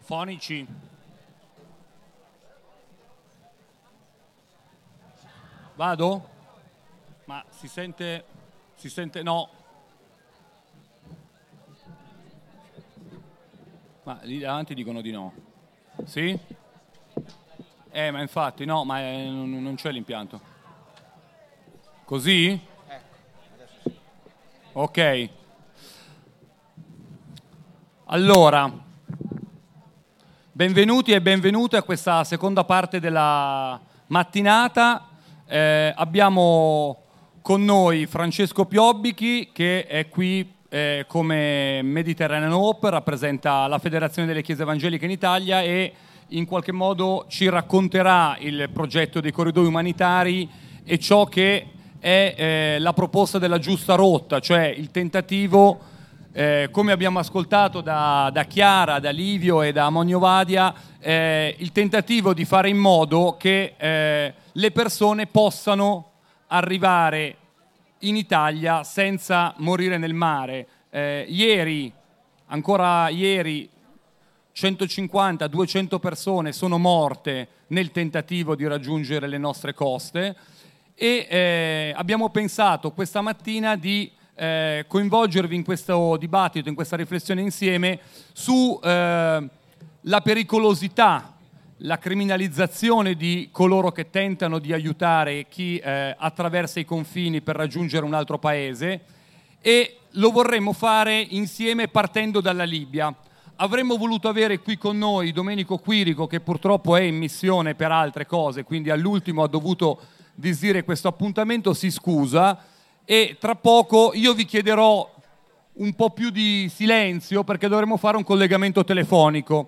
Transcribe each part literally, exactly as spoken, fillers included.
Fonici. Vado? Ma si sente... Si sente... No. Ma lì davanti dicono di no. Sì? Eh, ma infatti no, ma è, non, non c'è l'impianto. Così? Ok. Allora, benvenuti e benvenute a questa seconda parte della mattinata. Eh, abbiamo con noi Francesco Piobbichi, che è qui eh, come Mediterranean Hope, rappresenta la Federazione delle Chiese Evangeliche in Italia e in qualche modo ci racconterà il progetto dei corridoi umanitari e ciò che è eh, la proposta della giusta rotta, cioè il tentativo, eh, come abbiamo ascoltato da, da Chiara, da Livio e da Monio Vadia, eh, il tentativo di fare in modo che eh, le persone possano arrivare in Italia senza morire nel mare. Eh, ieri, ancora ieri, centocinquanta duecento persone sono morte nel tentativo di raggiungere le nostre coste e eh, abbiamo pensato questa mattina di eh, coinvolgervi in questo dibattito, in questa riflessione insieme su eh, la pericolosità, la criminalizzazione di coloro che tentano di aiutare chi eh, attraversa i confini per raggiungere un altro paese, e lo vorremmo fare insieme partendo dalla Libia. Avremmo voluto avere qui con noi Domenico Quirico, che purtroppo è in missione per altre cose, quindi all'ultimo ha dovuto disdire questo appuntamento, si scusa, e tra poco io vi chiederò un po' più di silenzio perché dovremo fare un collegamento telefonico.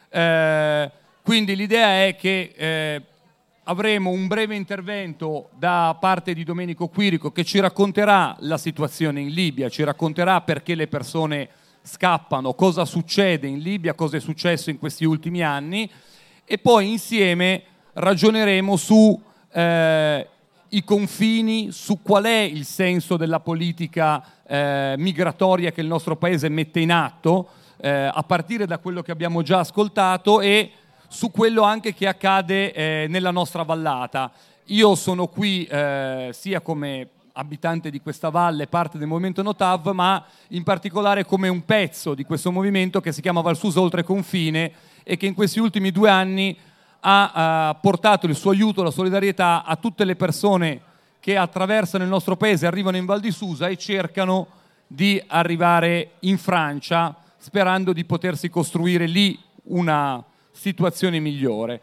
Eh, quindi l'idea è che eh, avremo un breve intervento da parte di Domenico Quirico che ci racconterà la situazione in Libia, ci racconterà perché le persone scappano, cosa succede in Libia, cosa è successo in questi ultimi anni, e poi insieme ragioneremo su eh, i confini, su qual è il senso della politica eh, migratoria che il nostro paese mette in atto, eh, a partire da quello che abbiamo già ascoltato, e su quello anche che accade eh, nella nostra vallata. Io sono qui eh, sia come abitante di questa valle, parte del movimento Notav, ma in particolare come un pezzo di questo movimento che si chiama Valsusa Oltreconfine e che in questi ultimi due anni ha uh, portato il suo aiuto, la solidarietà a tutte le persone che attraversano il nostro paese, arrivano in Val di Susa e cercano di arrivare in Francia sperando di potersi costruire lì una situazione migliore.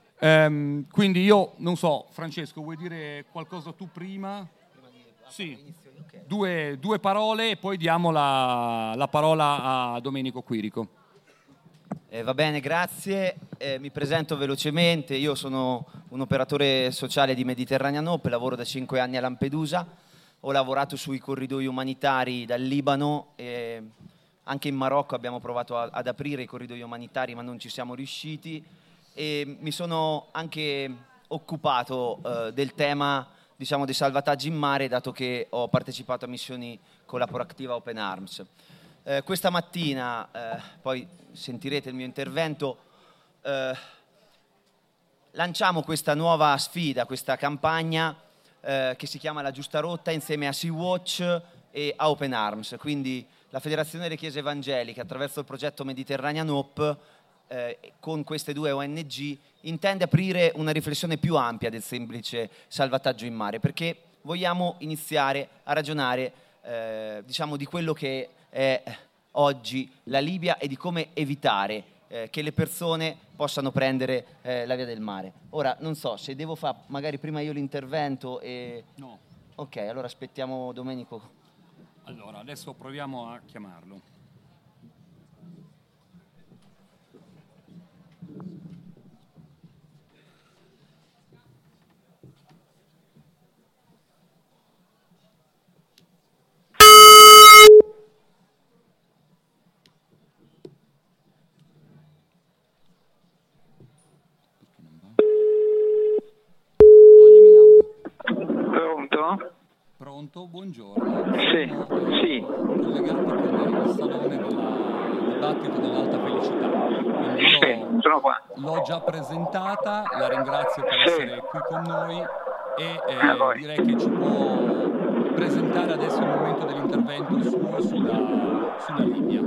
Um, quindi io non so, Francesco, vuoi dire qualcosa tu prima? Sì, due, due parole e poi diamo la, la parola a Domenico Quirico. Eh, va bene, grazie. Eh, mi presento velocemente. Io sono un operatore sociale di Mediterranean Hope, lavoro da cinque anni a Lampedusa. Ho lavorato sui corridoi umanitari dal Libano e anche in Marocco abbiamo provato a, ad aprire i corridoi umanitari, ma non ci siamo riusciti. E mi sono anche occupato eh, del tema, diciamo, dei salvataggi in mare, dato che ho partecipato a missioni con la Proactiva Open Arms. Eh, questa mattina, eh, poi sentirete il mio intervento, eh, lanciamo questa nuova sfida, questa campagna eh, che si chiama La Giusta Rotta, insieme a Sea-Watch e a Open Arms. Quindi la Federazione delle Chiese Evangeliche, attraverso il progetto Mediterranean Hope, eh, con queste due O N G, intende aprire una riflessione più ampia del semplice salvataggio in mare, perché vogliamo iniziare a ragionare eh, diciamo di quello che è oggi la Libia e di come evitare eh, che le persone possano prendere eh, la via del mare. Ora, non so se devo fare magari prima io l'intervento e... No. Ok, allora aspettiamo Domenico. Allora, adesso proviamo a chiamarlo. Pronto? Pronto, buongiorno. Sì, Siamo, sì. collegati con il salone del dibattito dell'alta felicità. Quindi io sono qua. L'ho già presentata, la ringrazio per Sì. essere qui con noi e eh, A voi. direi che ci può presentare adesso il momento dell'intervento suo sulla, sulla Libia.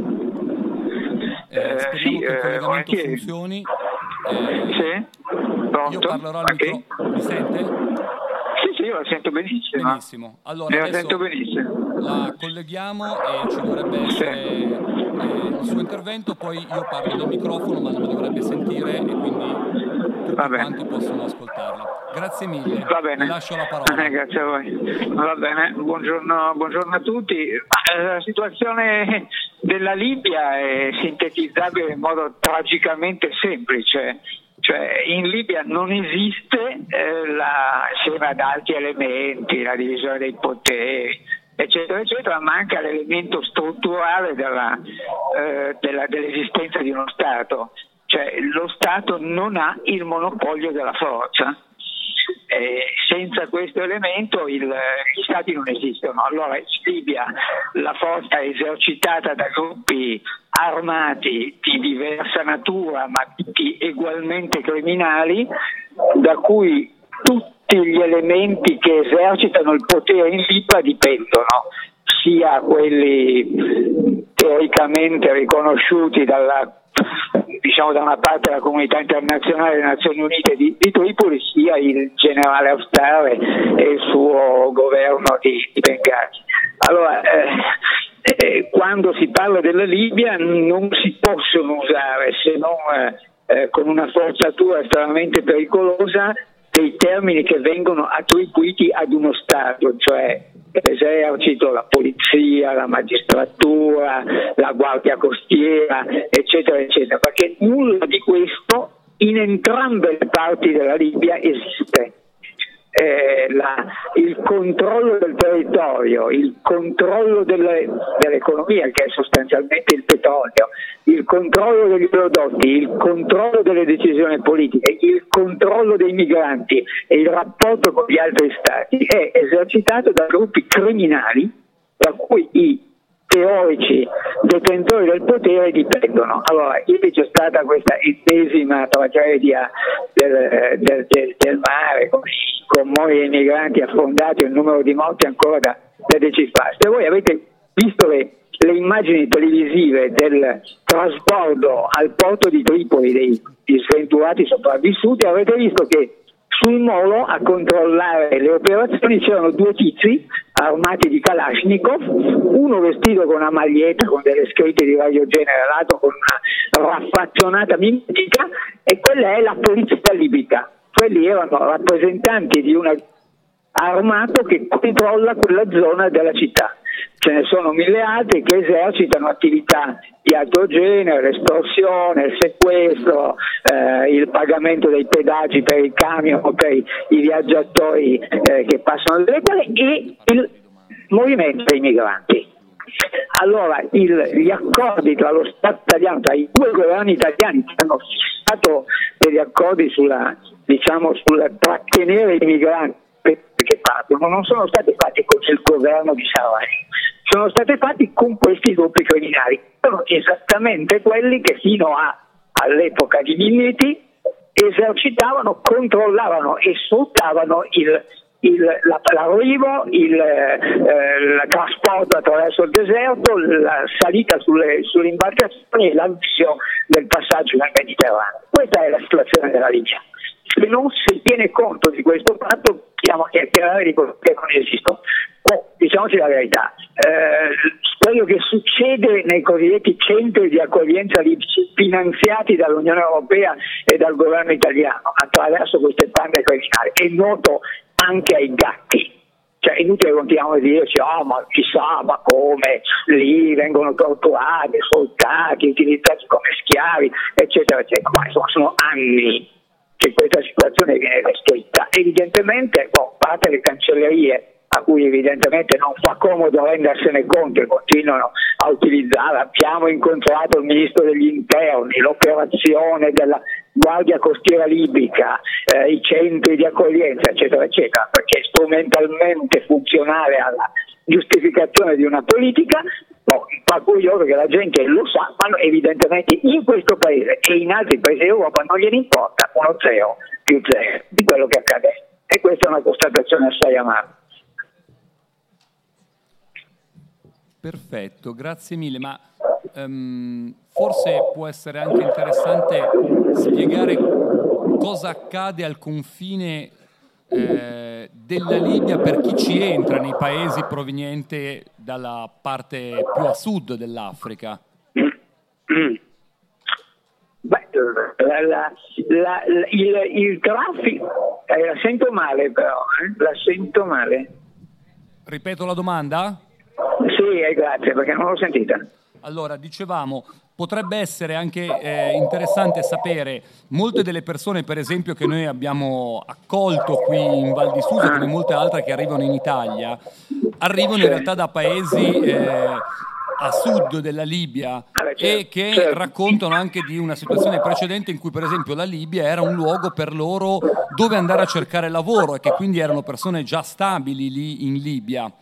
Eh, Eh, speriamo sì, che il eh, collegamento volentieri. funzioni. Eh, Sì? Pronto? Io parlerò al Ok. microfono. Mi sente? Sì, sì, io la sento benissimo. Benissimo. Allora, Io la adesso sento benissimo. la colleghiamo e ci dovrebbe essere eh, il suo intervento, poi io parlo del microfono ma non mi dovrebbe sentire e quindi tutti Va bene. quanti possono ascoltarla. Grazie mille, Va bene. le lascio la parola. Eh, grazie a voi. Va bene, buongiorno, buongiorno a tutti. Eh, La situazione della Libia è sintetizzabile in modo tragicamente semplice. Cioè, in Libia non esiste, eh, la, insieme ad altri elementi, la divisione dei poteri, eccetera, eccetera, manca l'elemento strutturale della, eh, della, dell'esistenza di uno Stato. Cioè, lo Stato non ha il monopolio della forza. Eh, senza questo elemento il, gli stati non esistono. Allora in Libia la forza è esercitata da gruppi armati di diversa natura ma tutti ugualmente criminali, da cui tutti gli elementi che esercitano il potere in Libia dipendono, sia quelli teoricamente riconosciuti dalla diciamo da una parte la comunità internazionale delle Nazioni Unite di, di Tripoli, sia il generale Haftar e il suo governo di, di Bengasi. Allora, eh, eh, quando si parla della Libia non si possono usare, se non eh, con una forzatura estremamente pericolosa, dei termini che vengono attribuiti ad uno Stato, cioè l'esercito, la polizia, la magistratura, la guardia costiera, eccetera, eccetera, perché nulla di questo in entrambe le parti della Libia esiste. Eh, la, il controllo del territorio, il controllo delle, dell'economia, che è sostanzialmente il petrolio, il controllo degli prodotti, il controllo delle decisioni politiche, il controllo dei migranti e il rapporto con gli altri stati è esercitato da gruppi criminali da cui i teorici detentori del potere dipendono. Allora, ieri c'è stata questa ennesima tragedia del, del, del, del mare con i convogli di migranti affondati, un numero di morti ancora da, da decifrare. Se voi avete visto le, le immagini televisive del trasbordo al porto di Tripoli dei, dei sventurati sopravvissuti, avete visto che sul molo a controllare le operazioni c'erano due tizi armati di Kalashnikov, uno vestito con una maglietta con delle scritte di vario genere, l'altro con una raffazzonata mimetica, e quella è la polizia libica. Quelli erano rappresentanti di un armato che controlla quella zona della città. Ce ne sono mille altri che esercitano attività di altro genere, l'estorsione, il sequestro, eh, il pagamento dei pedaggi per i camion o per i, i viaggiatori eh, che passano delle quali, e il movimento dei migranti. Allora il, gli accordi tra lo Stato italiano, tra i due governi italiani che hanno fissato degli accordi sulla, diciamo, sul trattenere i migranti che partono, non sono stati fatti con il governo di Sarraj, sono stati fatti con questi gruppi criminali, sono esattamente quelli che fino a, all'epoca di Minniti esercitavano, controllavano e sfruttavano il, il, la, l'arrivo, il, eh, il trasporto attraverso il deserto, la salita sulle, sulle imbarcazioni e l'avvio del passaggio nel Mediterraneo. Questa è la situazione della Libia. Se non si tiene conto di questo fatto, stiamo a chiacchierare di quello che non esistono. Oh, diciamoci la verità, eh, quello che succede nei cosiddetti centri di accoglienza libici finanziati dall'Unione Europea e dal governo italiano attraverso queste bande criminali è noto anche ai gatti. Cioè, è inutile che continuiamo a dirci, oh, ma chissà, ma come, lì vengono torturati, sfruttati, utilizzati come schiavi, eccetera, eccetera. Ma insomma, sono anni che questa situazione viene descritta. Evidentemente, boh, a parte le cancellerie a cui evidentemente non fa comodo rendersene conto e continuano a utilizzare, abbiamo incontrato il ministro degli interni, l'operazione della Guardia Costiera Libica, eh, i centri di accoglienza, eccetera, eccetera, perché è strumentalmente funzionale alla giustificazione di una politica, boh, fa curioso che la gente lo sa, ma evidentemente in questo paese e in altri paesi d'Europa non gliene importa uno zero più zero di quello che accade, e questa è una constatazione assai amara. Perfetto, grazie mille, ma um, forse può essere anche interessante spiegare cosa accade al confine eh, della Libia per chi ci entra nei paesi provenienti dalla parte più a sud dell'Africa. Mm. Beh, la, la, la, il, il traffico, eh, la sento male però, eh? la sento male. Ripeto la domanda? Sì, eh, grazie, perché non l'ho sentita. Allora, dicevamo, potrebbe essere anche eh, interessante sapere, molte delle persone, per esempio, che noi abbiamo accolto qui in Val di Susa, come molte altre che arrivano in Italia, arrivano in realtà da paesi eh, a sud della Libia e che raccontano anche di una situazione precedente in cui, per esempio, la Libia era un luogo per loro dove andare a cercare lavoro e che quindi erano persone già stabili lì in Libia.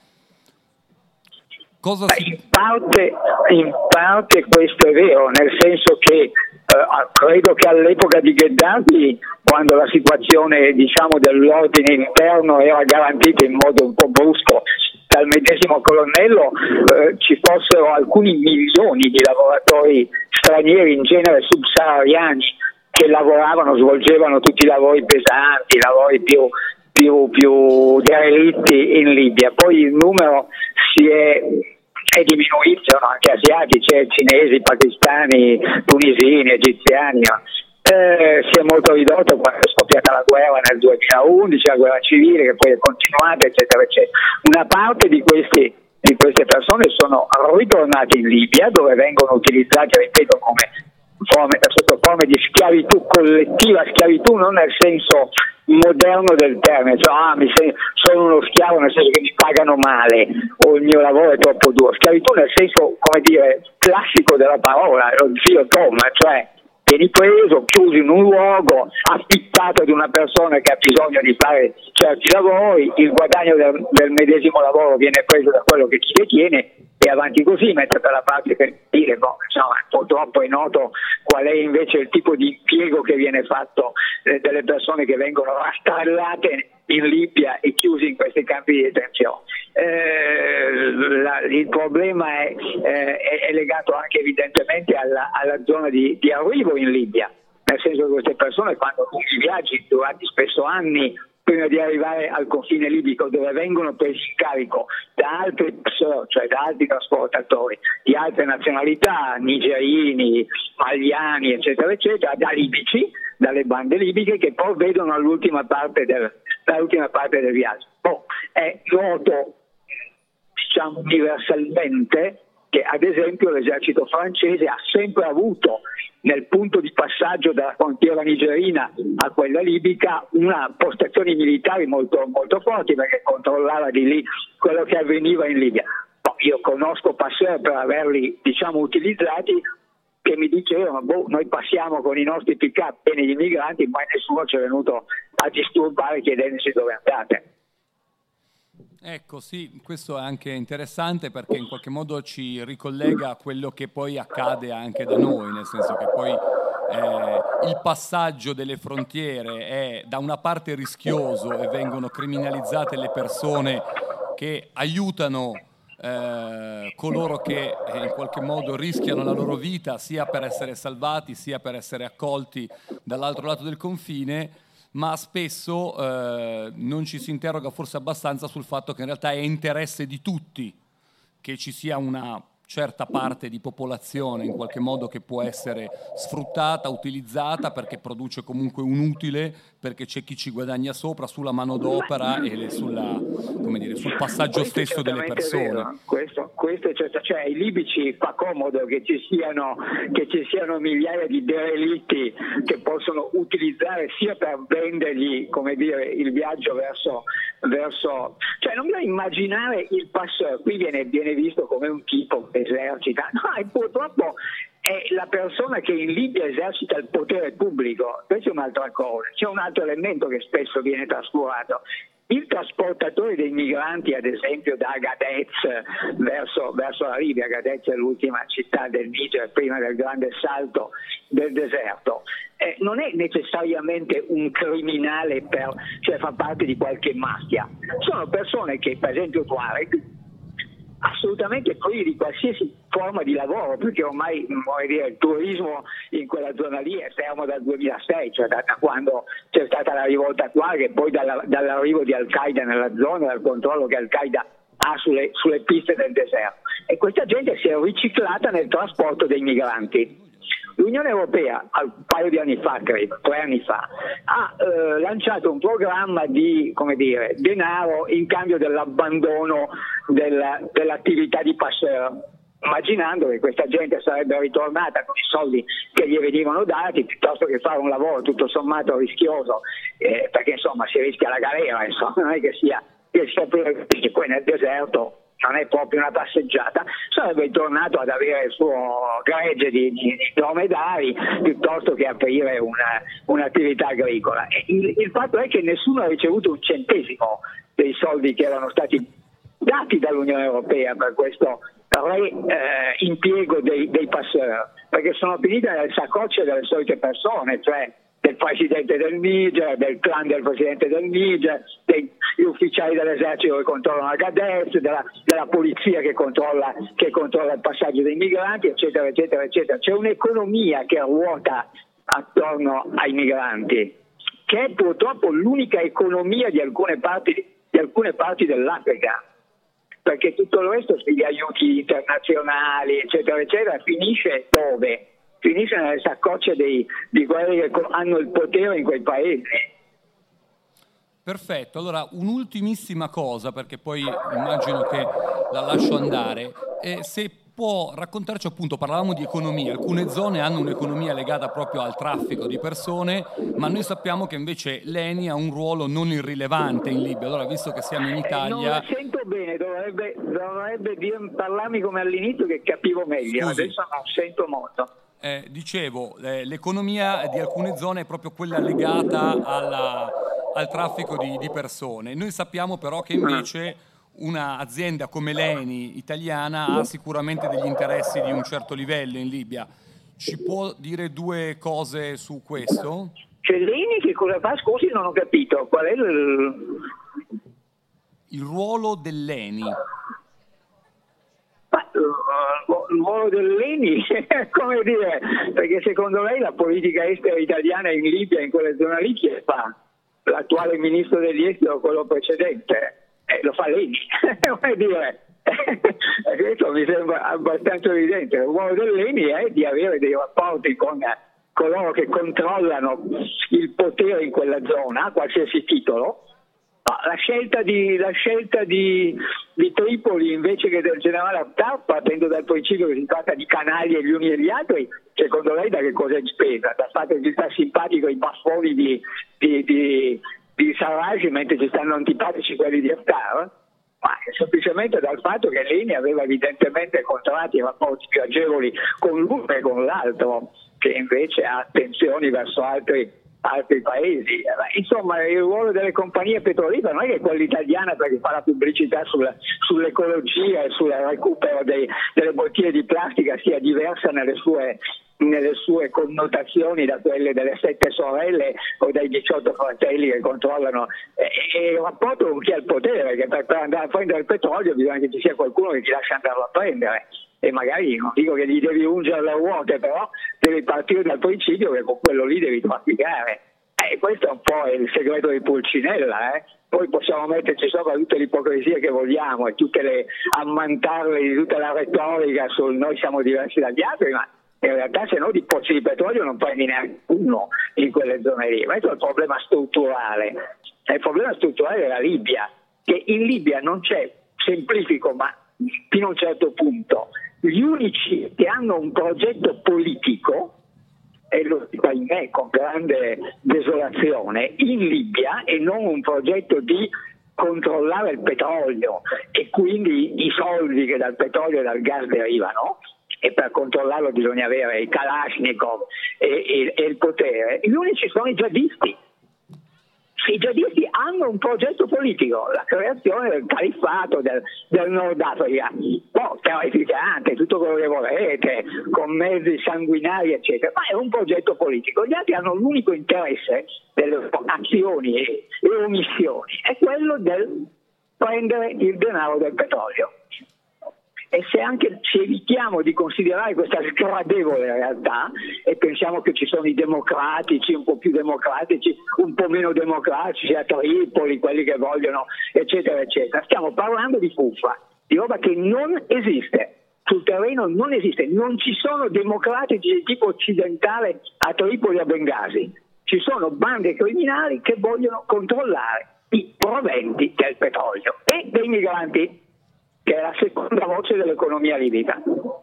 Cosa si... in, parte, in parte questo è vero, nel senso che eh, credo che all'epoca di Gheddafi, quando la situazione, diciamo, dell'ordine interno era garantita in modo un po' brusco dal medesimo colonnello, eh, ci fossero alcuni milioni di lavoratori stranieri, in genere subsahariani, che lavoravano, svolgevano tutti i lavori pesanti, i lavori più più, più derelitti in Libia. Poi il numero si è, è diminuito, sono anche asiatici, cinesi, pakistani, tunisini, egiziani, eh, si è molto ridotto quando è scoppiata la guerra nel duemilaundici, la guerra civile che poi è continuata, eccetera, eccetera. Una parte di questi di queste persone sono ritornate in Libia, dove vengono utilizzate, ripeto, come forme, sotto forme di schiavitù collettiva, schiavitù non nel senso moderno del termine, cioè ah, mi sei, sono uno schiavo nel senso che mi pagano male o il mio lavoro è troppo duro, schiavitù nel senso, come dire, classico della parola, lo zio Tom, cioè vieni preso, chiuso in un luogo, affittato ad una persona che ha bisogno di fare certi lavori, il guadagno del, del medesimo lavoro viene preso da quello che ci detiene e avanti così, mentre per la parte per dire, boh, insomma, purtroppo è noto qual è invece il tipo di impiego che viene fatto eh, delle persone che vengono rastrellate in Libia e chiuse in questi campi di detenzione. Eh, la, il problema è, eh, è legato anche evidentemente alla, alla zona di, di arrivo in Libia, nel senso che queste persone fanno lunghi viaggi durati spesso anni prima di arrivare al confine libico, dove vengono presi in carico da altri passori, cioè da altri trasportatori di altre nazionalità, nigerini, maliani, eccetera, eccetera, da libici, dalle bande libiche, che poi vedono all'ultima parte del, l'ultima parte del viaggio. Oh, è noto, diciamo, universalmente che ad esempio l'esercito francese ha sempre avuto nel punto di passaggio dalla frontiera nigerina a quella libica una postazioni militari molto, molto forti, perché controllava di lì quello che avveniva in Libia. Io conosco passeur per averli, diciamo, utilizzati, che mi dicevano, boh, noi passiamo con i nostri pick-up pieni di migranti, ma nessuno ci è venuto a disturbare chiedendoci dove andate. Ecco, sì, questo è anche interessante perché in qualche modo ci ricollega a quello che poi accade anche da noi, nel senso che poi eh, il passaggio delle frontiere è da una parte rischioso e vengono criminalizzate le persone che aiutano eh, coloro che eh, in qualche modo rischiano la loro vita sia per essere salvati sia per essere accolti dall'altro lato del confine, ma spesso eh, non ci si interroga forse abbastanza sul fatto che in realtà è interesse di tutti che ci sia una certa parte di popolazione in qualche modo che può essere sfruttata, utilizzata, perché produce comunque un utile, perché c'è chi ci guadagna sopra sulla manodopera e sulla, come dire, sul passaggio questo stesso delle persone. Questo, questo è certo, cioè ai libici fa comodo che ci siano che ci siano migliaia di derelitti che possono utilizzare sia per vendergli, come dire, il viaggio verso verso cioè non bisogna immaginare il passeur, qui viene, viene visto come un tipo che esercita, no, e purtroppo è la persona che in Libia esercita il potere pubblico. Questa è un'altra cosa, c'è un altro elemento che spesso viene trascurato. il trasportatore dei migranti, ad esempio da Agadez verso, verso la Libia, Agadez è l'ultima città del Niger prima del grande salto del deserto, eh, non è necessariamente un criminale, per, cioè fa parte di qualche mafia, sono persone che, per esempio Tuareg, assolutamente privi di qualsiasi forma di lavoro, perché ormai vorrei dire, il turismo in quella zona lì è fermo dal duemilasei, cioè da, da quando c'è stata la rivolta Tuareg e poi dalla, dall'arrivo di Al-Qaeda nella zona, dal controllo che Al-Qaeda ha sulle, sulle piste del deserto, e questa gente si è riciclata nel trasporto dei migranti. L'Unione Europea, un paio di anni fa, credo, tre anni fa, ha eh, lanciato un programma di, come dire, denaro in cambio dell'abbandono della, dell'attività di passeur, immaginando che questa gente sarebbe ritornata con i soldi che gli venivano dati, piuttosto che fare un lavoro tutto sommato rischioso, eh, perché insomma si rischia la galera, insomma, non è che sia, che sia che poi nel deserto non è proprio una passeggiata, sarebbe tornato ad avere il suo gregge di, di, di dromedari piuttosto che aprire una, un'attività agricola. E il, il fatto è che nessuno ha ricevuto un centesimo dei soldi che erano stati dati dall'Unione Europea per questo reimpiego eh, dei, dei passeur, perché sono finite nelle saccocce delle solite persone, cioè del presidente del Niger, del clan del presidente del Niger, degli ufficiali dell'esercito che controllano Agadez, della, della polizia che controlla, che controlla il passaggio dei migranti, eccetera, eccetera, eccetera. C'è un'economia che ruota attorno ai migranti, che è purtroppo l'unica economia di alcune parti, di alcune parti dell'Africa, perché tutto il resto, gli aiuti internazionali, eccetera, eccetera, finisce dove? Finisce nelle saccocce dei, di quelli che hanno il potere in quei paesi. Perfetto, allora un'ultimissima cosa, perché poi immagino che la lascio andare, e se può raccontarci, appunto, parlavamo di economia, alcune zone hanno un'economia legata proprio al traffico di persone, ma noi sappiamo che invece l'E N I ha un ruolo non irrilevante in Libia. Allora, visto che siamo in Italia... Eh, non la sento bene, dovrebbe, dovrebbe dir, parlarmi come all'inizio che capivo meglio. Scusi. Adesso non sento molto. Eh, dicevo, eh, l'economia di alcune zone è proprio quella legata alla, al traffico di, di persone. Noi sappiamo però che invece un'azienda come l'E N I italiana ha sicuramente degli interessi di un certo livello in Libia. Ci può dire due cose su questo? C'è l'E N I che cosa fa? Scusi, non ho capito. Qual è il... Il ruolo dell'E N I. Ma il ruolo dell'E N I, come dire, perché secondo lei la politica estera italiana in Libia, in quelle zone lì, chi fa? L'attuale ministro degli esteri o quello precedente? Eh, lo fa l'E N I, come dire, questo mi sembra abbastanza evidente. Il ruolo dell'E N I è di avere dei rapporti con coloro che controllano il potere in quella zona, a qualsiasi titolo. La scelta di, la scelta di, di Tripoli invece che del generale Haftar, partendo dal principio che si tratta di canaglie gli uni e gli altri, secondo lei da che cosa è spesa? Dal fatto che ci sta simpatico i baffoni di, di, di, di Sarraj mentre ci stanno antipatici quelli di Haftar? Ma semplicemente dal fatto che l'E N I aveva evidentemente contratti e rapporti più agevoli con l'uno e con l'altro, che invece ha attenzioni verso altri altri paesi. Insomma, il ruolo delle compagnie petrolifere non è che quella italiana, perché fa la pubblicità sulla, sull'ecologia e sul recupero dei, delle bottiglie di plastica, sia diversa nelle sue, nelle sue connotazioni da quelle delle sette sorelle o dai diciotto fratelli che controllano, e, e il rapporto con chi ha il potere, perché per, per andare a prendere il petrolio bisogna che ci sia qualcuno che ti lascia andarlo a prendere, e magari non dico che gli devi ungere le ruote, però devi partire dal principio che con quello lì devi trafficare. E eh, questo è un po' il segreto di Pulcinella, eh? Poi possiamo metterci sopra tutte le ipocrisie che vogliamo e tutte le ammantarle di tutta la retorica sul noi siamo diversi dagli altri, ma in realtà se no di pozzi di petrolio non prendi neanche uno in quelle zone lì. Questo è il problema strutturale. È il problema strutturale della Libia, che in Libia non c'è, semplifico, ma fino a un certo punto, gli unici che hanno un progetto politico, e lo dico ahimè con grande desolazione, in Libia, e non un progetto di controllare il petrolio e quindi i soldi che dal petrolio e dal gas derivano, e per controllarlo bisogna avere i Kalashnikov e, e, e il potere. Gli unici sono i jihadisti. I jihadisti hanno un progetto politico, la creazione del califfato del, del Nord Africa, oh, terrificante, tutto quello che volete, con mezzi sanguinari eccetera, ma è un progetto politico. Gli altri hanno l'unico interesse delle azioni e, e omissioni, è quello del prendere il denaro del petrolio. E se anche ci evitiamo di considerare questa sgradevole realtà e pensiamo che ci sono i democratici, un po' più democratici, un po' meno democratici a Tripoli, quelli che vogliono eccetera eccetera, stiamo parlando di fuffa, di roba che non esiste, sul terreno non esiste, non ci sono democratici di tipo occidentale a Tripoli e a Bengasi, ci sono bande criminali che vogliono controllare i proventi del petrolio e dei migranti, che è la seconda voce dell'economia libica.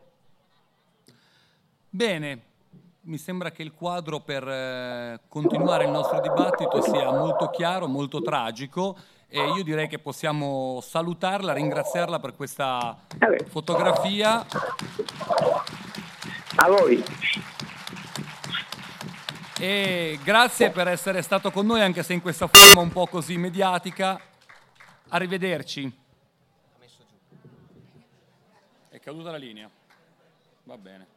Bene, mi sembra che il quadro per eh, continuare il nostro dibattito sia molto chiaro, molto tragico, e io direi che possiamo salutarla, ringraziarla per questa Vabbè. fotografia. A voi. E grazie per essere stato con noi, anche se in questa forma un po' così mediatica. Arrivederci. È caduta la linea. Va bene.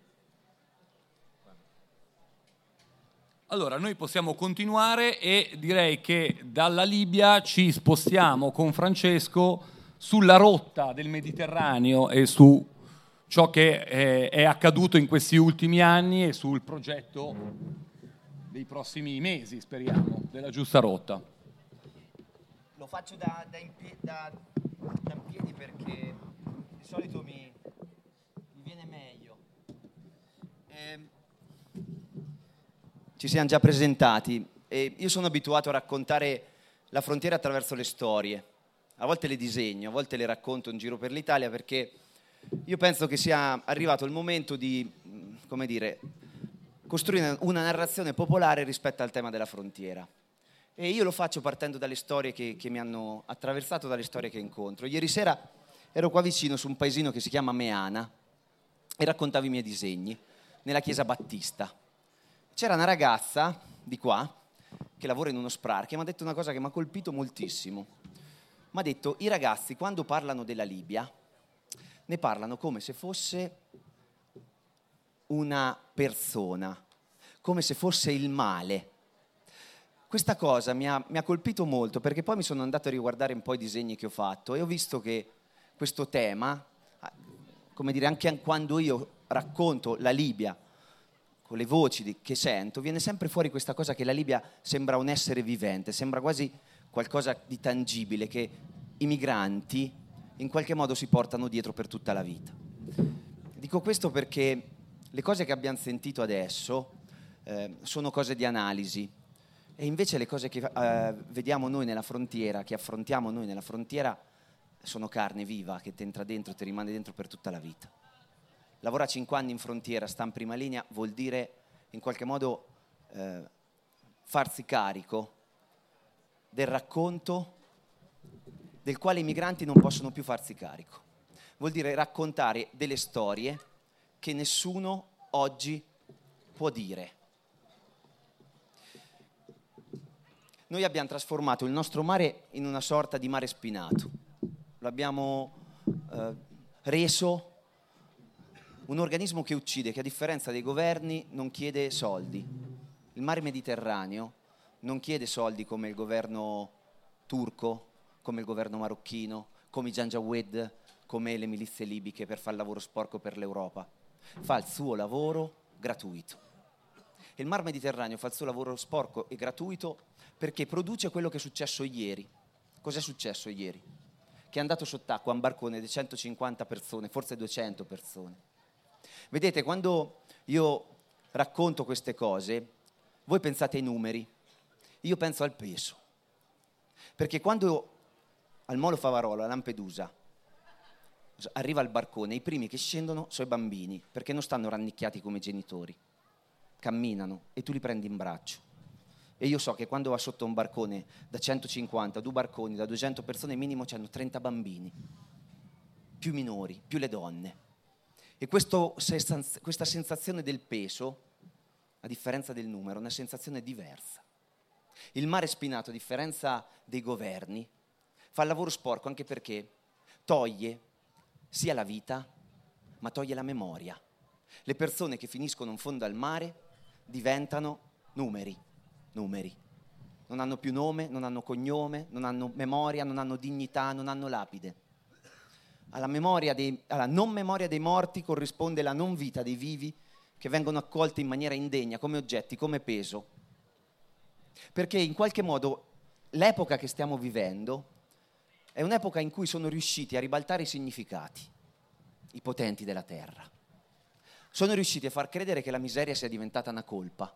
Allora, noi possiamo continuare e direi che dalla Libia ci spostiamo con Francesco sulla rotta del Mediterraneo e su ciò che è, è accaduto in questi ultimi anni e sul progetto dei prossimi mesi, speriamo, della giusta rotta. Lo faccio da, da, in, pie- da, da in piedi perché di solito mi, mi viene meglio. Eh, ci siamo già presentati e io sono abituato a raccontare la frontiera attraverso le storie. A volte le disegno, a volte le racconto in giro per l'Italia perché io penso che sia arrivato il momento di, come dire, costruire una narrazione popolare rispetto al tema della frontiera. E io lo faccio partendo dalle storie che, che mi hanno attraversato, dalle storie che incontro. Ieri sera ero qua vicino su un paesino che si chiama Meana e raccontavo i miei disegni nella chiesa battista. C'era una ragazza di qua che lavora in uno SPRAR che mi ha detto una cosa che mi ha colpito moltissimo. Mi ha detto: i ragazzi quando parlano della Libia ne parlano come se fosse una persona, come se fosse il male. Questa cosa mi ha, mi ha colpito molto perché poi mi sono andato a riguardare un po' i disegni che ho fatto e ho visto che questo tema, come dire, anche quando io racconto la Libia con le voci di, che sento, viene sempre fuori questa cosa che la Libia sembra un essere vivente, sembra quasi qualcosa di tangibile che i migranti in qualche modo si portano dietro per tutta la vita. Dico questo perché le cose che abbiamo sentito adesso eh, sono cose di analisi e invece le cose che eh, vediamo noi nella frontiera, che affrontiamo noi nella frontiera, sono carne viva che ti entra dentro e ti rimane dentro per tutta la vita. Lavora cinque anni in frontiera, sta in prima linea, vuol dire in qualche modo eh, farsi carico del racconto del quale i migranti non possono più farsi carico. Vuol dire raccontare delle storie che nessuno oggi può dire. Noi abbiamo trasformato il nostro mare in una sorta di mare spinato. L'abbiamo eh, reso un organismo che uccide, che a differenza dei governi non chiede soldi. Il mare Mediterraneo non chiede soldi come il governo turco, come il governo marocchino, come i Janjaweed, come le milizie libiche per fare il lavoro sporco per l'Europa. Fa il suo lavoro gratuito. E il Mar Mediterraneo fa il suo lavoro sporco e gratuito perché produce quello che è successo ieri. Cos'è successo ieri? Che è andato sott'acqua un barcone di centocinquanta persone, forse duecento persone. Vedete, quando io racconto queste cose, voi pensate ai numeri, io penso al peso. Perché quando al Molo Favarolo, a Lampedusa, arriva il barcone, i primi che scendono sono i bambini, perché non stanno rannicchiati come i genitori, camminano e tu li prendi in braccio. E io so che quando va sotto un barcone da centocinquanta, due barconi, da duecento persone minimo c'hanno trenta bambini, più minori, più le donne. E questo, questa sensazione del peso, a differenza del numero, è una sensazione diversa. Il mare spinato, a differenza dei governi, fa il lavoro sporco anche perché toglie sia la vita, ma toglie la memoria. Le persone che finiscono in fondo al mare diventano numeri, numeri. Non hanno più nome, non hanno cognome, non hanno memoria, non hanno dignità, non hanno lapide. Alla, memoria dei, alla non memoria dei morti corrisponde la non vita dei vivi che vengono accolti in maniera indegna, come oggetti, come peso. Perché in qualche modo l'epoca che stiamo vivendo è un'epoca in cui sono riusciti a ribaltare i significati, i potenti della terra. Sono riusciti a far credere che la miseria sia diventata una colpa.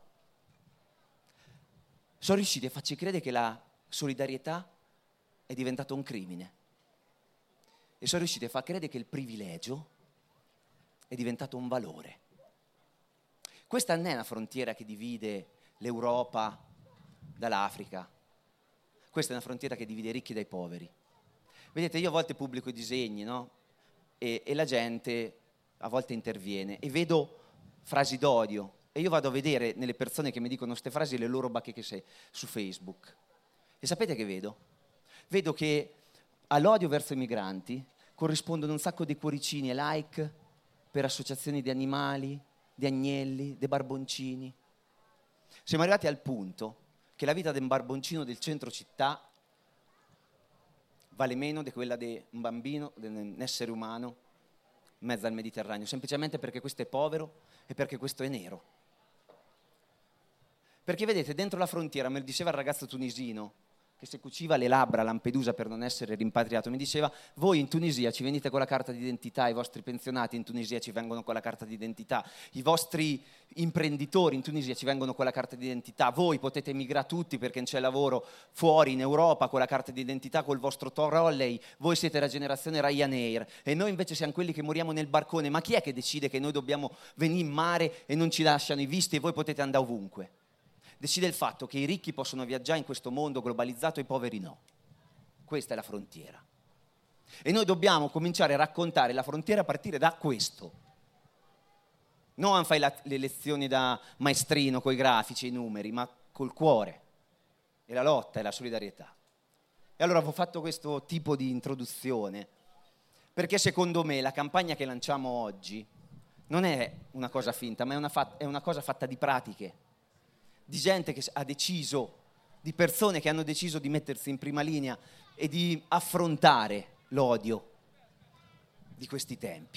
Sono riusciti a farci credere che la solidarietà è diventata un crimine. E sono riusciti a far credere che il privilegio è diventato un valore. Questa non è una frontiera che divide l'Europa dall'Africa. Questa è una frontiera che divide i ricchi dai poveri. Vedete, io a volte pubblico i disegni, no? E, e la gente a volte interviene e vedo frasi d'odio. E io vado a vedere nelle persone che mi dicono queste frasi le loro bacheche su Facebook. E sapete che vedo? Vedo che all'odio verso i migranti corrispondono un sacco di cuoricini e like per associazioni di animali, di agnelli, dei barboncini. Siamo arrivati al punto che la vita di un barboncino del centro città vale meno di quella di un bambino, di un essere umano in mezzo al Mediterraneo, semplicemente perché questo è povero e perché questo è nero. Perché vedete, dentro la frontiera, me lo diceva il ragazzo tunisino, che si cuciva le labbra a Lampedusa per non essere rimpatriato, mi diceva, voi in Tunisia ci venite con la carta d'identità, i vostri pensionati in Tunisia ci vengono con la carta d'identità, i vostri imprenditori in Tunisia ci vengono con la carta d'identità, voi potete emigrare tutti perché non c'è lavoro fuori in Europa con la carta d'identità, col vostro trolley, voi siete la generazione Ryanair e noi invece siamo quelli che moriamo nel barcone. Ma chi è che decide che noi dobbiamo venire in mare e non ci lasciano i visti e voi potete andare ovunque? Decide il fatto che i ricchi possono viaggiare in questo mondo globalizzato e i poveri no. Questa è la frontiera. E noi dobbiamo cominciare a raccontare la frontiera a partire da questo. Non fai la, le lezioni da maestrino con i grafici e i numeri, ma col cuore. E la lotta e la solidarietà. E allora ho fatto questo tipo di introduzione perché secondo me la campagna che lanciamo oggi non è una cosa finta, ma è una, fat- è una cosa fatta di pratiche. Di gente che ha deciso, di persone che hanno deciso di mettersi in prima linea e di affrontare l'odio di questi tempi.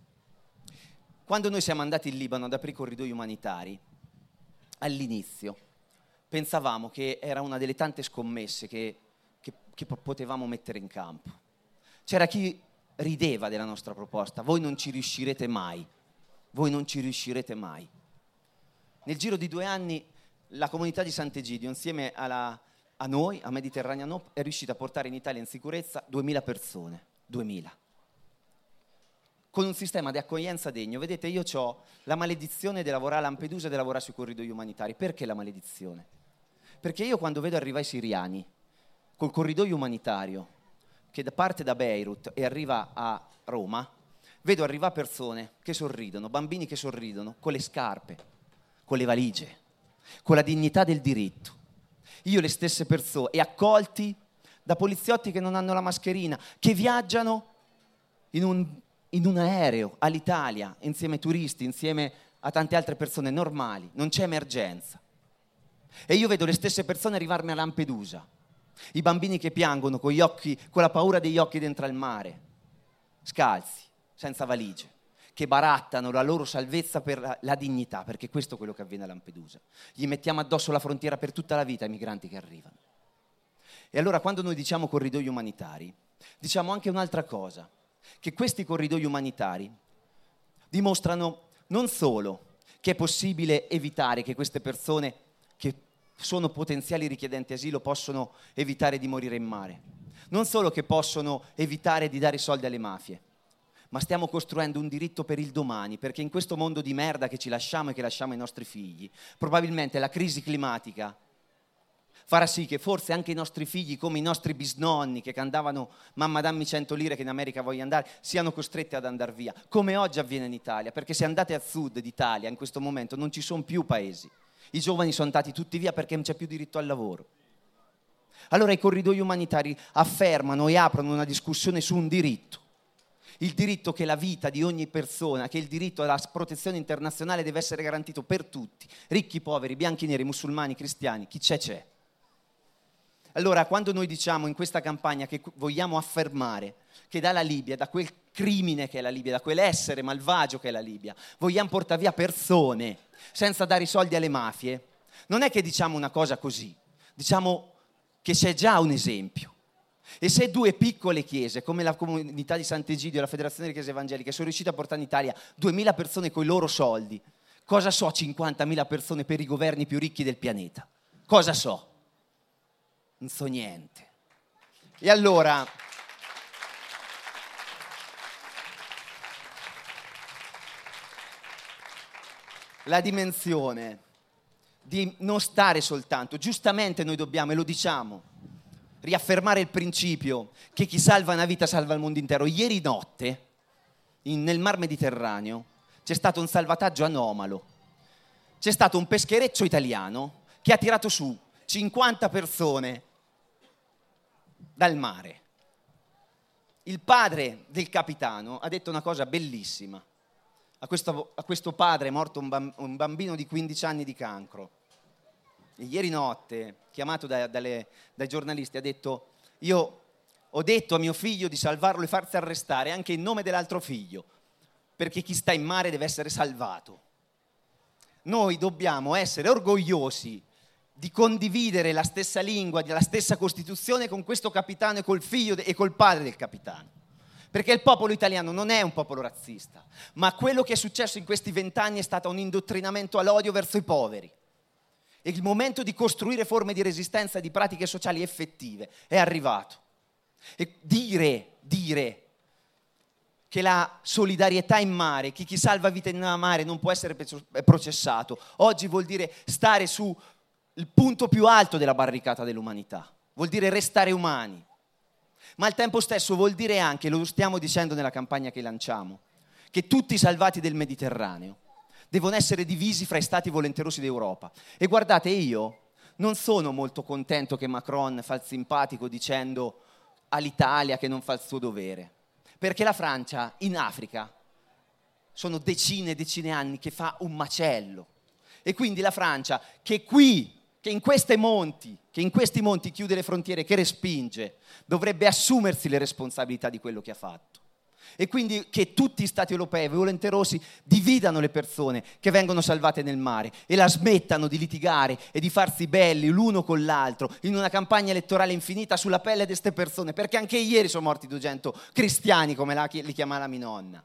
Quando noi siamo andati in Libano ad aprire i corridoi umanitari, all'inizio pensavamo che era una delle tante scommesse che, che, che potevamo mettere in campo. C'era chi rideva della nostra proposta, voi non ci riuscirete mai, voi non ci riuscirete mai. Nel giro di due anni la comunità di Sant'Egidio, insieme alla, a noi, a Mediterranean Hope, è riuscita a portare in Italia in sicurezza duemila persone, duemila. Con un sistema di accoglienza degno. Vedete, io ho la maledizione di lavorare a Lampedusa e di lavorare sui corridoi umanitari. Perché la maledizione? Perché io quando vedo arrivare i siriani col corridoio umanitario che parte da Beirut e arriva a Roma, vedo arrivare persone che sorridono, bambini che sorridono, con le scarpe, con le valigie, con la dignità del diritto. Io le stesse persone, e accolti da poliziotti che non hanno la mascherina, che viaggiano in un, in un aereo all'Italia, insieme ai turisti, insieme a tante altre persone normali, non c'è emergenza. E io vedo le stesse persone arrivarmi a Lampedusa, i bambini che piangono con gli occhi, con la paura degli occhi dentro al mare, scalzi, senza valigie, che barattano la loro salvezza per la, la dignità, perché questo è quello che avviene a Lampedusa. Gli mettiamo addosso la frontiera per tutta la vita ai migranti che arrivano. E allora quando noi diciamo corridoi umanitari, diciamo anche un'altra cosa, che questi corridoi umanitari dimostrano non solo che è possibile evitare che queste persone che sono potenziali richiedenti asilo possono evitare di morire in mare, non solo che possono evitare di dare soldi alle mafie, ma stiamo costruendo un diritto per il domani, perché in questo mondo di merda che ci lasciamo e che lasciamo ai nostri figli, probabilmente la crisi climatica farà sì che forse anche i nostri figli, come i nostri bisnonni che andavano, mamma dammi cento lire che in America voglio andare, siano costretti ad andare via, come oggi avviene in Italia, perché se andate a sud d'Italia in questo momento non ci sono più paesi. I giovani sono andati tutti via perché non c'è più diritto al lavoro. Allora i corridoi umanitari affermano e aprono una discussione su un diritto. Il diritto che la vita di ogni persona, che il diritto alla protezione internazionale deve essere garantito per tutti, ricchi, poveri, bianchi, neri, musulmani, cristiani, chi c'è c'è. Allora quando noi diciamo in questa campagna che vogliamo affermare che dalla Libia, da quel crimine che è la Libia, da quell'essere malvagio che è la Libia, vogliamo portare via persone senza dare i soldi alle mafie, non è che diciamo una cosa così, diciamo che c'è già un esempio. E se due piccole chiese, come la comunità di Sant'Egidio e la Federazione delle Chiese Evangeliche, sono riuscite a portare in Italia duemila persone con i loro soldi, cosa so cinquantamila persone per i governi più ricchi del pianeta? Cosa so? Non so niente. E allora, la dimensione di non stare soltanto, giustamente noi dobbiamo, e lo diciamo, riaffermare il principio che chi salva una vita salva il mondo intero. Ieri notte, in, nel Mar Mediterraneo, c'è stato un salvataggio anomalo. C'è stato un peschereccio italiano che ha tirato su cinquanta persone dal mare. Il padre del capitano ha detto una cosa bellissima. A questo, a questo padre è morto un, bam, un bambino di quindici anni di cancro. E ieri notte, chiamato da, dalle, dai giornalisti, ha detto: io ho detto a mio figlio di salvarlo e farsi arrestare anche in nome dell'altro figlio, perché chi sta in mare deve essere salvato. Noi dobbiamo essere orgogliosi di condividere la stessa lingua, la stessa Costituzione con questo capitano e col figlio e col padre del capitano. Perché il popolo italiano non è un popolo razzista, ma quello che è successo in questi vent'anni è stato un indottrinamento all'odio verso i poveri. E il momento di costruire forme di resistenza e di pratiche sociali effettive è arrivato. E dire, dire che la solidarietà in mare, che chi salva vite in mare non può essere processato, oggi vuol dire stare sul punto più alto della barricata dell'umanità, vuol dire restare umani. Ma al tempo stesso vuol dire anche, lo stiamo dicendo nella campagna che lanciamo, che tutti i salvati del Mediterraneo devono essere divisi fra i stati volenterosi d'Europa. E guardate, io non sono molto contento che Macron fa il simpatico dicendo all'Italia che non fa il suo dovere, perché la Francia in Africa sono decine e decine di anni che fa un macello. E quindi la Francia, che qui, che in queste monti, che in questi monti chiude le frontiere, che respinge, dovrebbe assumersi le responsabilità di quello che ha fatto. E quindi che tutti gli stati europei volenterosi dividano le persone che vengono salvate nel mare e la smettano di litigare e di farsi belli l'uno con l'altro in una campagna elettorale infinita sulla pelle di queste persone, perché anche ieri sono morti duecento cristiani, come la, li chiamava mia nonna.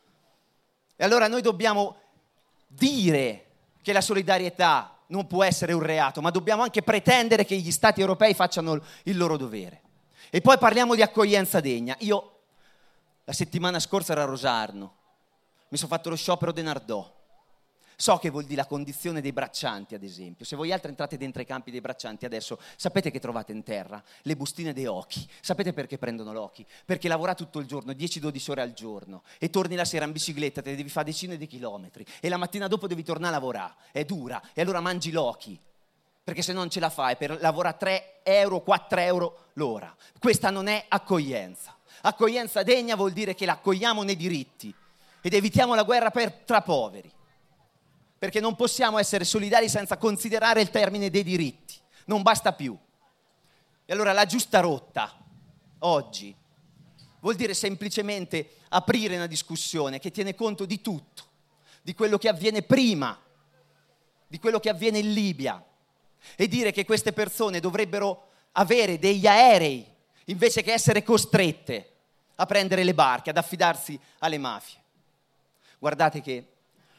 E allora noi dobbiamo dire che la solidarietà non può essere un reato, ma dobbiamo anche pretendere che gli stati europei facciano il loro dovere. E poi parliamo di accoglienza degna. Io la settimana scorsa ero a Rosarno, mi sono fatto lo sciopero de Nardò. So che vuol dire la condizione dei braccianti, ad esempio. Se voi altri entrate dentro i campi dei braccianti adesso, sapete che trovate in terra le bustine dei occhi. Sapete perché prendono l'occhi? Perché lavora tutto il giorno, dieci dodici ore al giorno, e torni la sera in bicicletta, te ne devi fare decine di chilometri, e la mattina dopo devi tornare a lavorare, è dura, e allora mangi l'occhi, perché se non ce la fai, per lavorare tre euro, quattro euro l'ora. Questa non è accoglienza. Accoglienza degna vuol dire che l'accogliamo nei diritti ed evitiamo la guerra per, tra poveri, perché non possiamo essere solidari senza considerare il termine dei diritti, non basta più. E allora la giusta rotta oggi vuol dire semplicemente aprire una discussione che tiene conto di tutto, di quello che avviene prima, di quello che avviene in Libia, e dire che queste persone dovrebbero avere degli aerei invece che essere costrette a prendere le barche, ad affidarsi alle mafie. Guardate che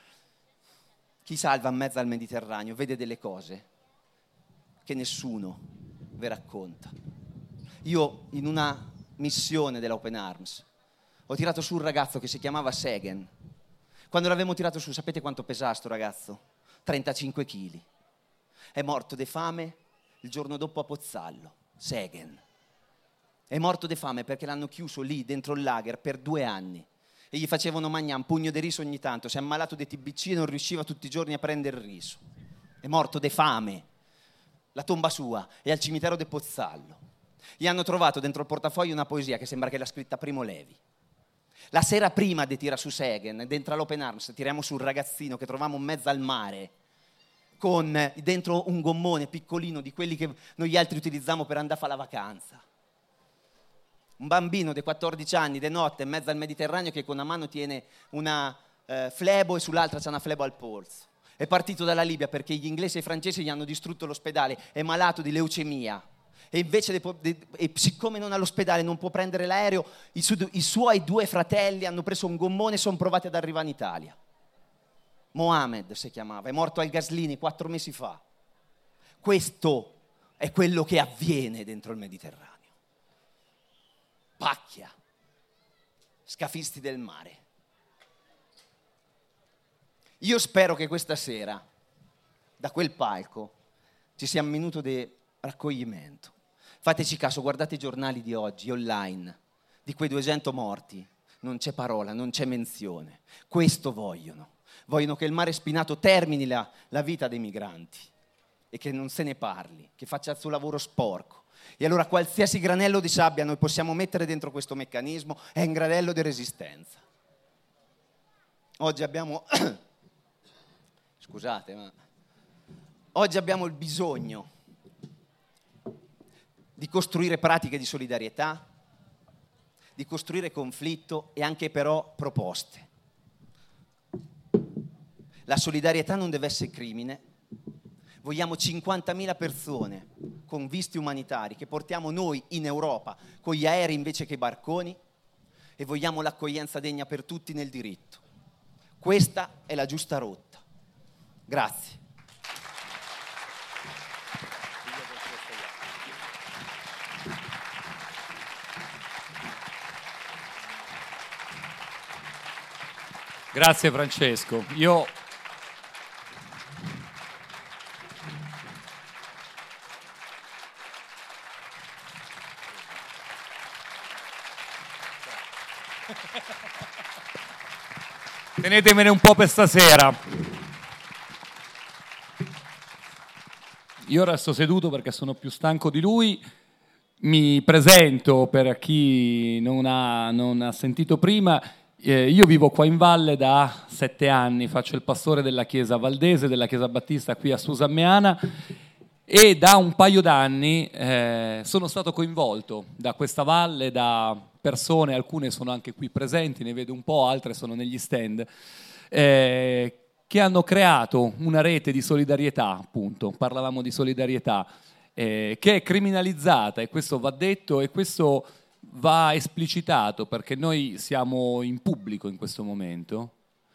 chi salva in mezzo al Mediterraneo vede delle cose che nessuno vi racconta. Io in una missione dell'Open Arms ho tirato su un ragazzo che si chiamava Segen. Quando l'avevamo tirato su, sapete quanto pesava sto ragazzo? trentacinque chili. È morto di fame il giorno dopo a Pozzallo. Segen. È morto di fame perché l'hanno chiuso lì dentro il lager per due anni e gli facevano mangiare un pugno di riso ogni tanto. Si è ammalato di T B C e non riusciva tutti i giorni a prendere il riso. è morto de fame, la tomba sua è al cimitero de Pozzallo. Gli hanno trovato dentro il portafoglio una poesia che sembra che l'ha scritta Primo Levi. La sera prima di Tira su Segen, dentro all'Open Arms, tiriamo sul ragazzino che trovavamo in mezzo al mare, con dentro un gommone piccolino di quelli che noi altri utilizziamo per andare a fare la vacanza. Un bambino di quattordici anni, di notte, in mezzo al Mediterraneo, che con una mano tiene una eh, flebo e sull'altra c'è una flebo al polso. È partito dalla Libia perché gli inglesi e i francesi gli hanno distrutto l'ospedale, è malato di leucemia. E invece, de, de, e siccome non all'ospedale non può prendere l'aereo, i, su, i suoi due fratelli hanno preso un gommone e sono provati ad arrivare in Italia. Mohamed si chiamava, è morto al Gaslini quattro mesi fa. Questo è quello che avviene dentro il Mediterraneo. Pacchia, scafisti del mare. Io spero che questa sera, da quel palco, ci sia un minuto di raccoglimento. Fateci caso, guardate i giornali di oggi, online, di quei duecento morti. Non c'è parola, non c'è menzione. Questo vogliono. Vogliono che il mare spinato termini la, la vita dei migranti e che non se ne parli, che faccia il suo lavoro sporco. E allora qualsiasi granello di sabbia noi possiamo mettere dentro questo meccanismo è un granello di resistenza. Oggi abbiamo... Scusate, ma... Oggi abbiamo il bisogno di costruire pratiche di solidarietà, di costruire conflitto e anche però proposte. La solidarietà non deve essere crimine. Vogliamo cinquantamila persone con visti umanitari che portiamo noi in Europa con gli aerei invece che i barconi e vogliamo l'accoglienza degna per tutti nel diritto. Questa è la giusta rotta. Grazie. Grazie Francesco. Io tenetemene un po' per stasera. Io resto seduto perché sono più stanco di lui. Mi presento per chi non ha, non ha sentito prima. Eh, io vivo qua in valle da sette anni, faccio il pastore della chiesa valdese, della chiesa battista qui a Susammeana, e da un paio d'anni eh, sono stato coinvolto da questa valle, da persone, alcune sono anche qui presenti, ne vedo un po', altre sono negli stand, eh, che hanno creato una rete di solidarietà, appunto, parlavamo di solidarietà, eh, che è criminalizzata, e questo va detto, e questo va esplicitato perché noi siamo in pubblico in questo momento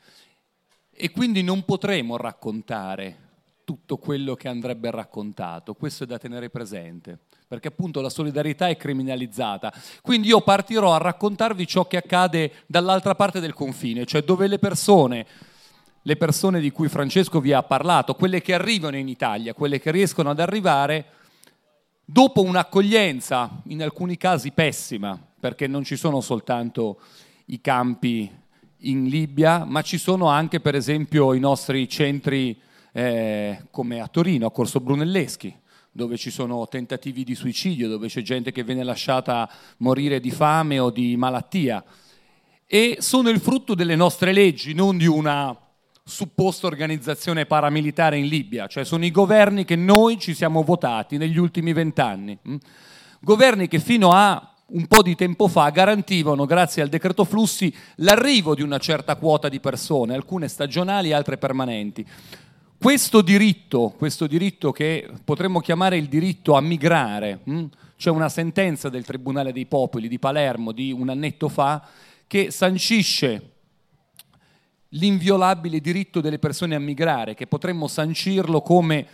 e quindi non potremo raccontare tutto quello che andrebbe raccontato. Questo è da tenere presente, perché appunto la solidarietà è criminalizzata. Quindi io partirò a raccontarvi ciò che accade dall'altra parte del confine, cioè dove le persone, le persone di cui Francesco vi ha parlato, quelle che arrivano in Italia, quelle che riescono ad arrivare, dopo un'accoglienza, in alcuni casi pessima, perché non ci sono soltanto i campi in Libia, ma ci sono anche per esempio i nostri centri eh, come a Torino, a Corso Brunelleschi, dove ci sono tentativi di suicidio, dove c'è gente che viene lasciata morire di fame o di malattia. E sono il frutto delle nostre leggi, non di una supposta organizzazione paramilitare in Libia, cioè sono i governi che noi ci siamo votati negli ultimi vent'anni, governi che fino a un po' di tempo fa garantivano, grazie al decreto flussi, l'arrivo di una certa quota di persone, alcune stagionali e altre permanenti. Questo diritto, questo diritto che potremmo chiamare il diritto a migrare, hm? C'è una sentenza del Tribunale dei Popoli di Palermo di un annetto fa che sancisce l'inviolabile diritto delle persone a migrare, che potremmo sancirlo come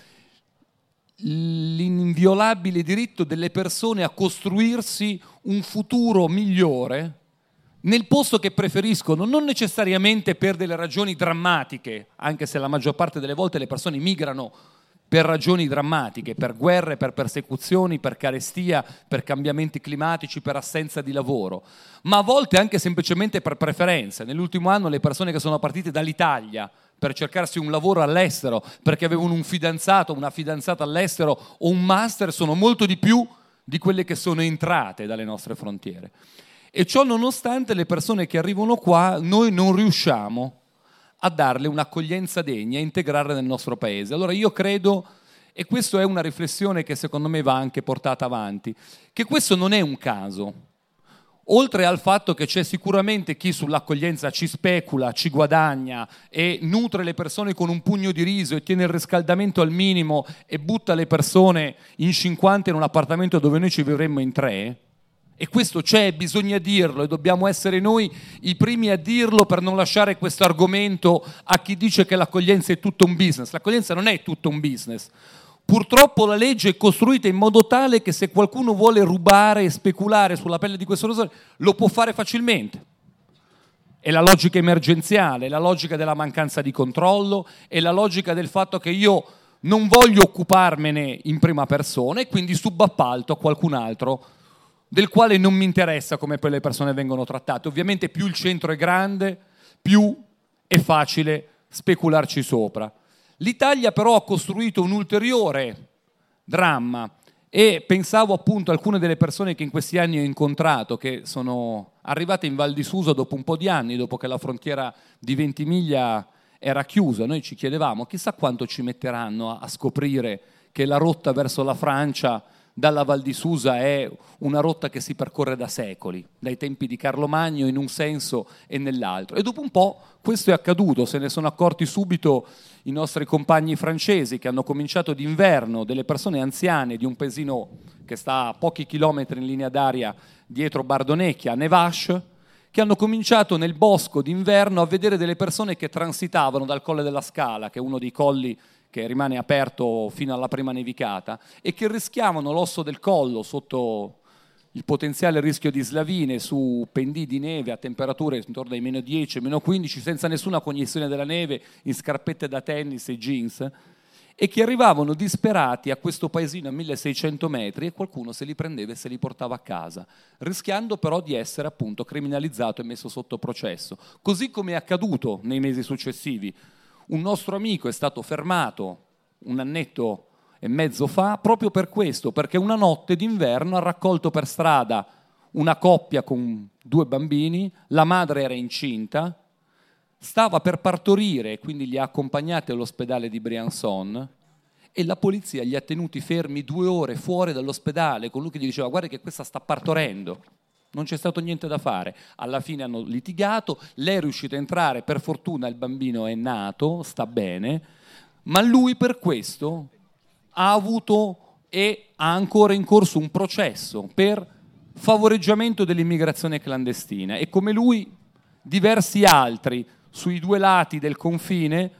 l'inviolabile diritto delle persone a costruirsi un futuro migliore nel posto che preferiscono, non necessariamente per delle ragioni drammatiche, anche se la maggior parte delle volte le persone migrano per ragioni drammatiche, per guerre, per persecuzioni, per carestia, per cambiamenti climatici, per assenza di lavoro, ma a volte anche semplicemente per preferenze. Nell'ultimo anno le persone che sono partite dall'Italia per cercarsi un lavoro all'estero, perché avevano un fidanzato, una fidanzata all'estero o un master, sono molto di più di quelle che sono entrate dalle nostre frontiere. E ciò nonostante le persone che arrivano qua, noi non riusciamo a darle un'accoglienza degna, a integrarle nel nostro paese. Allora io credo, e questa è una riflessione che secondo me va anche portata avanti, che questo non è un caso. Oltre al fatto che c'è sicuramente chi sull'accoglienza ci specula, ci guadagna e nutre le persone con un pugno di riso e tiene il riscaldamento al minimo e butta le persone in cinquanta in un appartamento dove noi ci vivremmo in tre, e questo c'è, bisogna dirlo e dobbiamo essere noi i primi a dirlo per non lasciare questo argomento a chi dice che l'accoglienza è tutto un business. L'accoglienza non è tutto un business. Purtroppo la legge è costruita in modo tale che se qualcuno vuole rubare e speculare sulla pelle di questo persone lo può fare facilmente. È la logica emergenziale, è la logica della mancanza di controllo, è la logica del fatto che io non voglio occuparmene in prima persona e quindi subappalto a qualcun altro del quale non mi interessa come poi le persone vengono trattate. Ovviamente più il centro è grande, più è facile specularci sopra. L'Italia però ha costruito un ulteriore dramma e pensavo appunto a alcune delle persone che in questi anni ho incontrato, che sono arrivate in Val di Susa dopo un po' di anni, dopo che la frontiera di Ventimiglia era chiusa. Noi ci chiedevamo chissà quanto ci metteranno a, a scoprire che la rotta verso la Francia dalla Val di Susa è una rotta che si percorre da secoli, dai tempi di Carlo Magno in un senso e nell'altro. E dopo un po' questo è accaduto, se ne sono accorti subito i nostri compagni francesi che hanno cominciato d'inverno, delle persone anziane di un paesino che sta a pochi chilometri in linea d'aria dietro Bardonecchia, a Nevache, che hanno cominciato nel bosco d'inverno a vedere delle persone che transitavano dal Colle della Scala, che è uno dei colli che rimane aperto fino alla prima nevicata, e che rischiavano l'osso del collo sotto il potenziale rischio di slavine su pendii di neve a temperature intorno ai meno dieci, meno quindici, senza nessuna cognizione della neve, in scarpette da tennis e jeans, e che arrivavano disperati a questo paesino a milleseicento metri e qualcuno se li prendeva e se li portava a casa, rischiando però di essere appunto criminalizzato e messo sotto processo. Così come è accaduto nei mesi successivi. Un nostro amico è stato fermato un annetto e mezzo fa proprio per questo, perché una notte d'inverno ha raccolto per strada una coppia con due bambini, la madre era incinta, stava per partorire, quindi li ha accompagnati all'ospedale di Briançon e la polizia li ha tenuti fermi due ore fuori dall'ospedale con lui che gli diceva guarda che questa sta partorendo. Non c'è stato niente da fare, alla fine hanno litigato, lei è riuscita a entrare, per fortuna il bambino è nato, sta bene, ma lui per questo ha avuto e ha ancora in corso un processo per favoreggiamento dell'immigrazione clandestina e come lui diversi altri sui due lati del confine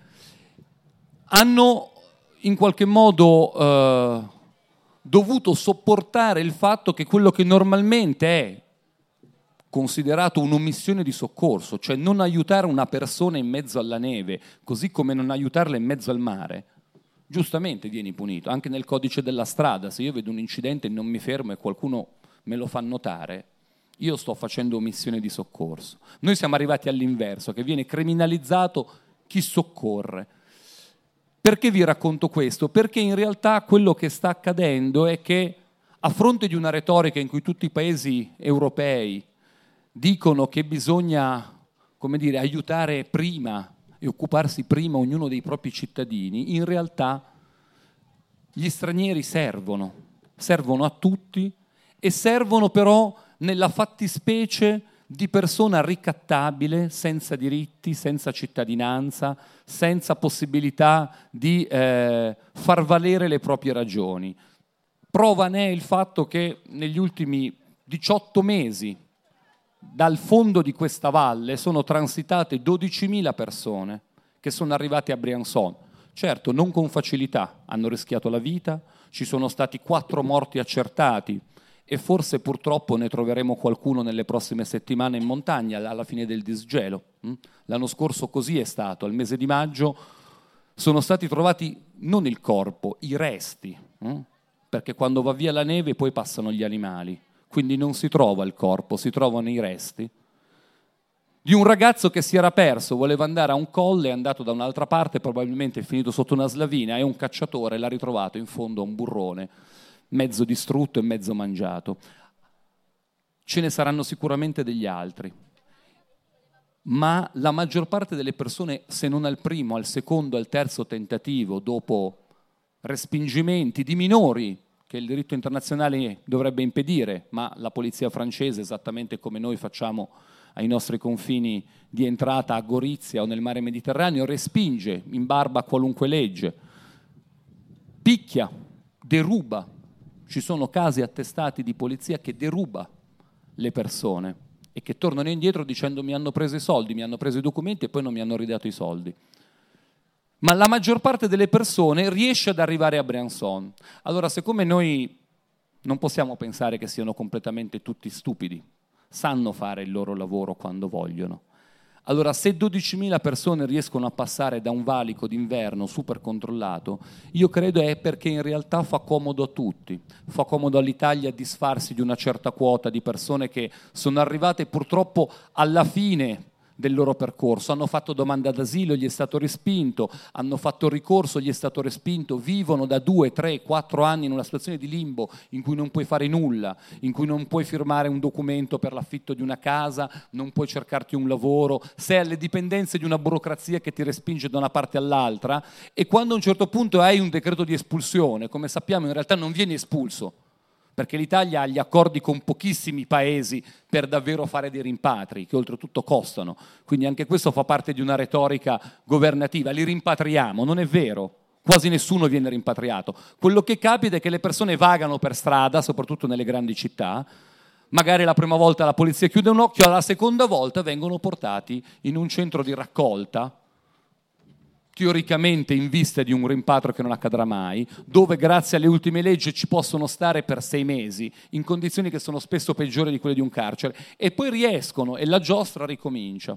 hanno in qualche modo eh, dovuto sopportare il fatto che quello che normalmente è considerato un'omissione di soccorso, cioè non aiutare una persona in mezzo alla neve, così come non aiutarla in mezzo al mare, giustamente vieni punito. Anche nel codice della strada, se io vedo un incidente e non mi fermo e qualcuno me lo fa notare, io sto facendo omissione di soccorso. Noi siamo arrivati all'inverso, che viene criminalizzato chi soccorre. Perché vi racconto questo? Perché in realtà quello che sta accadendo è che a fronte di una retorica in cui tutti i paesi europei dicono che bisogna, come dire, aiutare prima e occuparsi prima ognuno dei propri cittadini, in realtà gli stranieri servono, servono a tutti e servono però nella fattispecie di persona ricattabile, senza diritti, senza cittadinanza, senza possibilità di eh, far valere le proprie ragioni. Prova ne è il fatto che negli ultimi diciotto mesi dal fondo di questa valle sono transitate dodicimila persone che sono arrivate a Briançon. Certo, non con facilità, hanno rischiato la vita, ci sono stati quattro morti accertati e forse purtroppo ne troveremo qualcuno nelle prossime settimane in montagna alla fine del disgelo. L'anno scorso così è stato, al mese di maggio sono stati trovati non il corpo, i resti, perché quando va via la neve poi passano gli animali. Quindi non si trova il corpo, si trovano i resti di un ragazzo che si era perso, voleva andare a un colle, è andato da un'altra parte, probabilmente è finito sotto una slavina, e un cacciatore l'ha ritrovato in fondo a un burrone, mezzo distrutto e mezzo mangiato. Ce ne saranno sicuramente degli altri, ma la maggior parte delle persone, se non al primo, al secondo, al terzo tentativo, dopo respingimenti di minori, che il diritto internazionale dovrebbe impedire, ma la polizia francese, esattamente come noi facciamo ai nostri confini di entrata a Gorizia o nel mare Mediterraneo, respinge in barba a qualunque legge, picchia, deruba. Ci sono casi attestati di polizia che deruba le persone e che tornano indietro dicendo mi hanno preso i soldi, mi hanno preso i documenti e poi non mi hanno ridato i soldi. Ma la maggior parte delle persone riesce ad arrivare a Briançon. Allora, siccome noi non possiamo pensare che siano completamente tutti stupidi, sanno fare il loro lavoro quando vogliono. Allora, se dodicimila persone riescono a passare da un valico d'inverno super controllato, io credo è perché in realtà fa comodo a tutti. Fa comodo all'Italia disfarsi di una certa quota di persone che sono arrivate purtroppo alla fine del loro percorso, hanno fatto domanda d'asilo, gli è stato respinto, hanno fatto ricorso, gli è stato respinto, vivono da due, tre, quattro anni in una situazione di limbo in cui non puoi fare nulla, in cui non puoi firmare un documento per l'affitto di una casa, non puoi cercarti un lavoro, sei alle dipendenze di una burocrazia che ti respinge da una parte all'altra, e quando a un certo punto hai un decreto di espulsione, come sappiamo in realtà non vieni espulso, perché l'Italia ha gli accordi con pochissimi paesi per davvero fare dei rimpatri, che oltretutto costano. Quindi anche questo fa parte di una retorica governativa. Li rimpatriamo, non è vero. Quasi nessuno viene rimpatriato. Quello che capita è che le persone vagano per strada, soprattutto nelle grandi città. Magari la prima volta la polizia chiude un occhio, alla seconda volta vengono portati in un centro di raccolta, teoricamente in vista di un rimpatrio che non accadrà mai, dove grazie alle ultime leggi ci possono stare per sei mesi, in condizioni che sono spesso peggiori di quelle di un carcere, e poi riescono e la giostra ricomincia.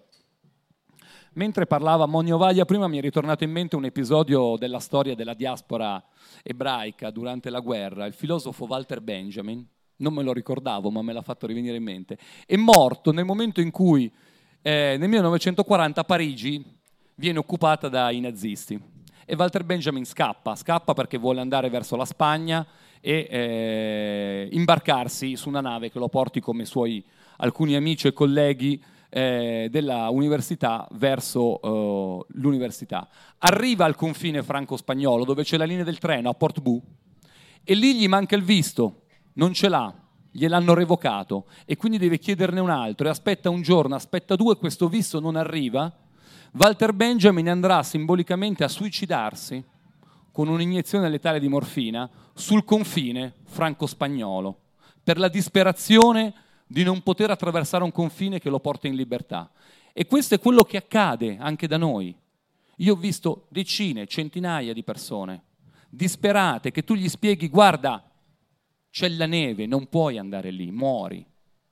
Mentre parlava Monio Vaglia prima mi è ritornato in mente un episodio della storia della diaspora ebraica durante la guerra. Il filosofo Walter Benjamin, non me lo ricordavo ma me l'ha fatto rivenire in mente, è morto nel momento in cui eh, nel millenovecentoquaranta Parigi viene occupata dai nazisti e Walter Benjamin scappa, scappa perché vuole andare verso la Spagna e eh, imbarcarsi su una nave che lo porti come suoi alcuni amici e colleghi eh, della università verso eh, l'università. Arriva al confine franco-spagnolo dove c'è la linea del treno a Portbou e lì gli manca il visto, non ce l'ha, gliel'hanno revocato e quindi deve chiederne un altro e aspetta un giorno, aspetta due, questo visto non arriva. Walter Benjamin andrà simbolicamente a suicidarsi con un'iniezione letale di morfina sul confine franco-spagnolo per la disperazione di non poter attraversare un confine che lo porta in libertà. E questo è quello che accade anche da noi. Io ho visto decine, centinaia di persone disperate che tu gli spieghi guarda, c'è la neve, non puoi andare lì, muori.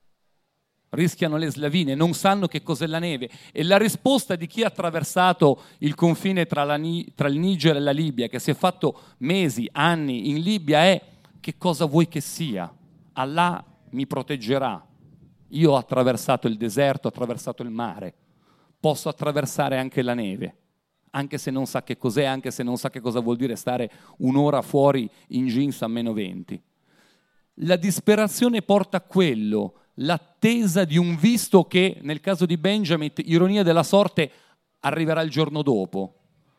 Rischiano le slavine, non sanno che cos'è la neve. E la risposta di chi ha attraversato il confine tra, la, tra il Niger e la Libia, che si è fatto mesi, anni in Libia, è che cosa vuoi che sia? Allah mi proteggerà. Io ho attraversato il deserto, ho attraversato il mare. Posso attraversare anche la neve, anche se non sa che cos'è, anche se non sa che cosa vuol dire stare un'ora fuori in jeans a meno venti. La disperazione porta a quello, l'attesa di un visto che, nel caso di Benjamin, ironia della sorte, arriverà il giorno dopo.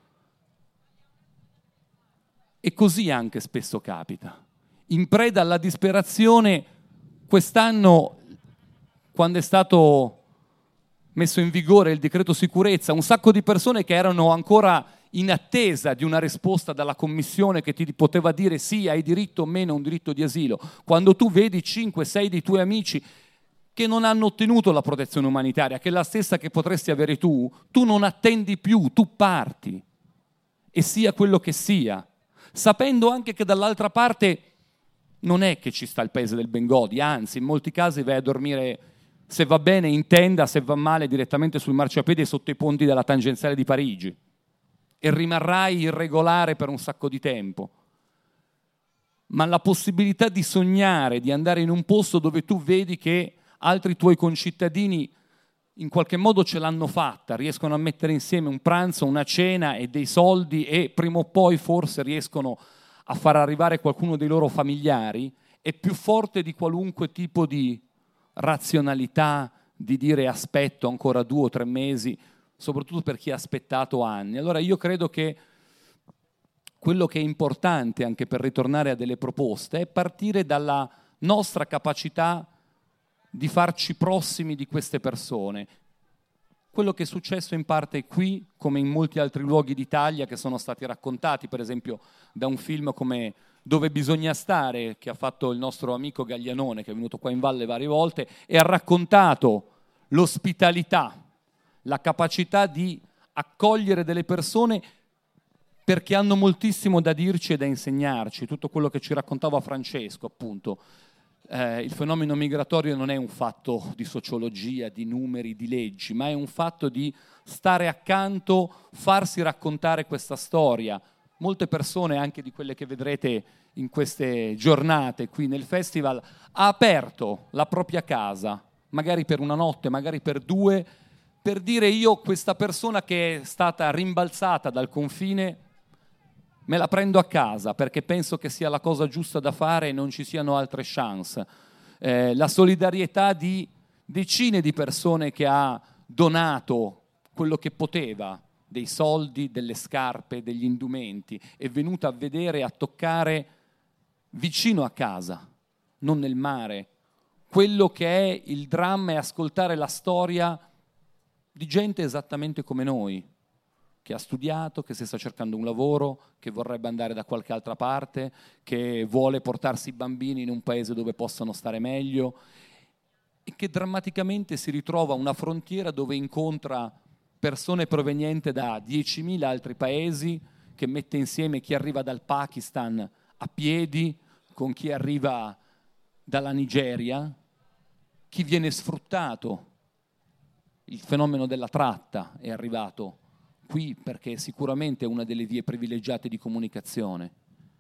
E così anche spesso capita. In preda alla disperazione, quest'anno, quando è stato messo in vigore il decreto sicurezza, un sacco di persone che erano ancora in attesa di una risposta dalla commissione che ti poteva dire sì, hai diritto o meno a un diritto di asilo, quando tu vedi cinque sei dei tuoi amici che non hanno ottenuto la protezione umanitaria, che è la stessa che potresti avere tu, tu non attendi più, tu parti, e sia quello che sia, sapendo anche che dall'altra parte non è che ci sta il paese del Bengodi, anzi in molti casi vai a dormire, se va bene in tenda, se va male direttamente sul marciapiede sotto i ponti della tangenziale di Parigi, e rimarrai irregolare per un sacco di tempo. Ma la possibilità di sognare, di andare in un posto dove tu vedi che altri tuoi concittadini in qualche modo ce l'hanno fatta, riescono a mettere insieme un pranzo, una cena e dei soldi e prima o poi forse riescono a far arrivare qualcuno dei loro familiari, è più forte di qualunque tipo di razionalità, di dire aspetto ancora due o tre mesi, soprattutto per chi ha aspettato anni. Allora io credo che quello che è importante anche per ritornare a delle proposte è partire dalla nostra capacità di farci prossimi di queste persone. Quello che è successo in parte qui, come in molti altri luoghi d'Italia che sono stati raccontati, per esempio da un film come Dove bisogna stare, che ha fatto il nostro amico Gaglianone, che è venuto qua in valle varie volte, e ha raccontato l'ospitalità, la capacità di accogliere delle persone perché hanno moltissimo da dirci e da insegnarci, tutto quello che ci raccontava Francesco, appunto. Eh, il fenomeno migratorio non è un fatto di sociologia, di numeri, di leggi, ma è un fatto di stare accanto, farsi raccontare questa storia. Molte persone, anche di quelle che vedrete in queste giornate qui nel festival, ha aperto la propria casa, magari per una notte, magari per due, per dire io questa persona che è stata rimbalzata dal confine me la prendo a casa perché penso che sia la cosa giusta da fare e non ci siano altre chance. Eh, la solidarietà di decine di persone che ha donato quello che poteva, dei soldi, delle scarpe, degli indumenti, è venuta a vedere, a toccare vicino a casa, non nel mare, quello che è il dramma e ascoltare la storia di gente esattamente come noi, che ha studiato, che si sta cercando un lavoro, che vorrebbe andare da qualche altra parte, che vuole portarsi i bambini in un paese dove possano stare meglio e che drammaticamente si ritrova a una frontiera dove incontra persone provenienti da diecimila altri paesi, che mette insieme chi arriva dal Pakistan a piedi con chi arriva dalla Nigeria, chi viene sfruttato. Il fenomeno della tratta è arrivato qui perché sicuramente è una delle vie privilegiate di comunicazione.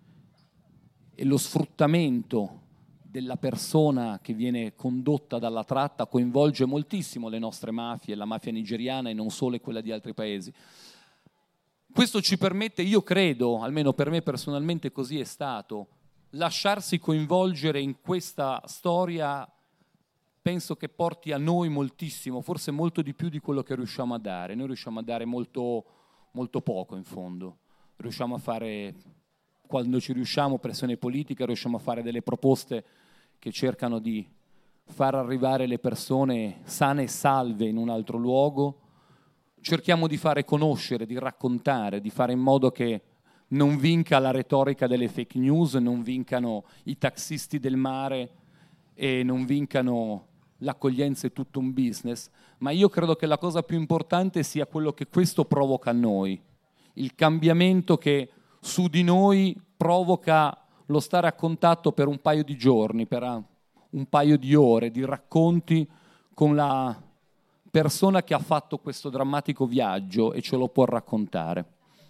E lo sfruttamento della persona che viene condotta dalla tratta coinvolge moltissimo le nostre mafie, la mafia nigeriana e non solo quella di altri paesi. Questo ci permette, io credo, almeno per me personalmente così è stato, lasciarsi coinvolgere in questa storia penso che porti a noi moltissimo, forse molto di più di quello che riusciamo a dare. Noi riusciamo a dare molto, molto poco in fondo, riusciamo a fare, quando ci riusciamo, pressione politica, riusciamo a fare delle proposte che cercano di far arrivare le persone sane e salve in un altro luogo, cerchiamo di fare conoscere, di raccontare, di fare in modo che non vinca la retorica delle fake news, non vincano i taxisti del mare e non vincano l'accoglienza è tutto un business, ma io credo che la cosa più importante sia quello che questo provoca a noi, il cambiamento che su di noi provoca lo stare a contatto per un paio di giorni, per un paio di ore, di racconti con la persona che ha fatto questo drammatico viaggio e ce lo può raccontare.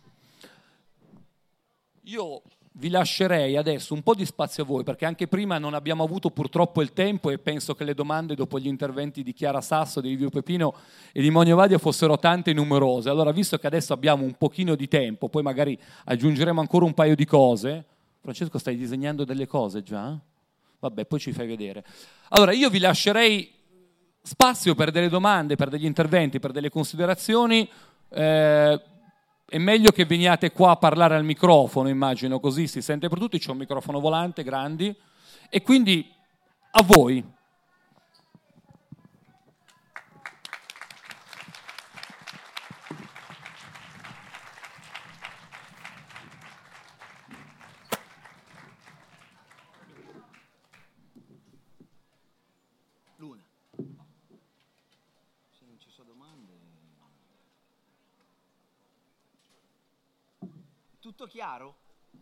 Io vi lascerei adesso un po' di spazio a voi, perché anche prima non abbiamo avuto purtroppo il tempo e penso che le domande dopo gli interventi di Chiara Sasso, di Livio Pepino e di Monio Vadia fossero tante e numerose. Allora, visto che adesso abbiamo un pochino di tempo, poi magari aggiungeremo ancora un paio di cose. Francesco, stai disegnando delle cose già? Vabbè, poi ci fai vedere. Allora, io vi lascerei spazio per delle domande, per degli interventi, per delle considerazioni. Eh, È meglio che veniate qua a parlare al microfono, immagino, così si sente per tutti, c'è un microfono volante, grandi, e quindi a voi. Luna. Se non ci sono domande... Tutto chiaro?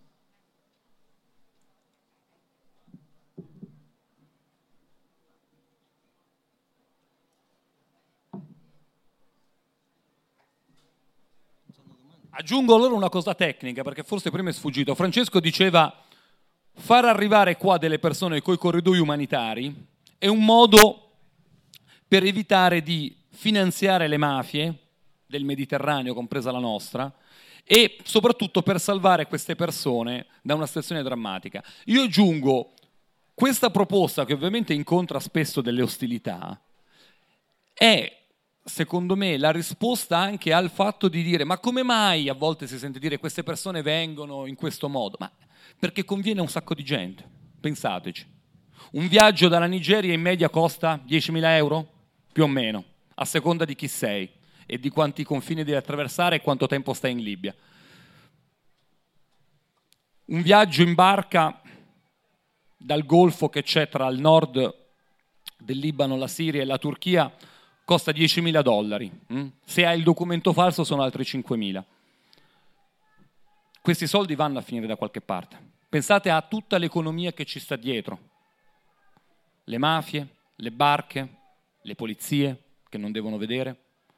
Aggiungo allora una cosa tecnica, perché forse prima è sfuggito. Francesco diceva far arrivare qua delle persone coi corridoi umanitari è un modo per evitare di finanziare le mafie del Mediterraneo, compresa la nostra, e soprattutto per salvare queste persone da una situazione drammatica. Io aggiungo, questa proposta, che ovviamente incontra spesso delle ostilità, è, secondo me, la risposta anche al fatto di dire ma come mai a volte si sente dire queste persone vengono in questo modo? Ma perché conviene a un sacco di gente, pensateci. Un viaggio dalla Nigeria in media costa diecimila euro? Più o meno, a seconda di chi sei e di quanti confini devi attraversare e quanto tempo stai in Libia. Un viaggio in barca dal Golfo che c'è tra il nord del Libano, la Siria e la Turchia costa diecimila dollari. Se hai il documento falso sono altri cinquemila. Questi soldi vanno a finire da qualche parte. Pensate a tutta l'economia che ci sta dietro. Le mafie, le barche, le polizie che non devono vedere,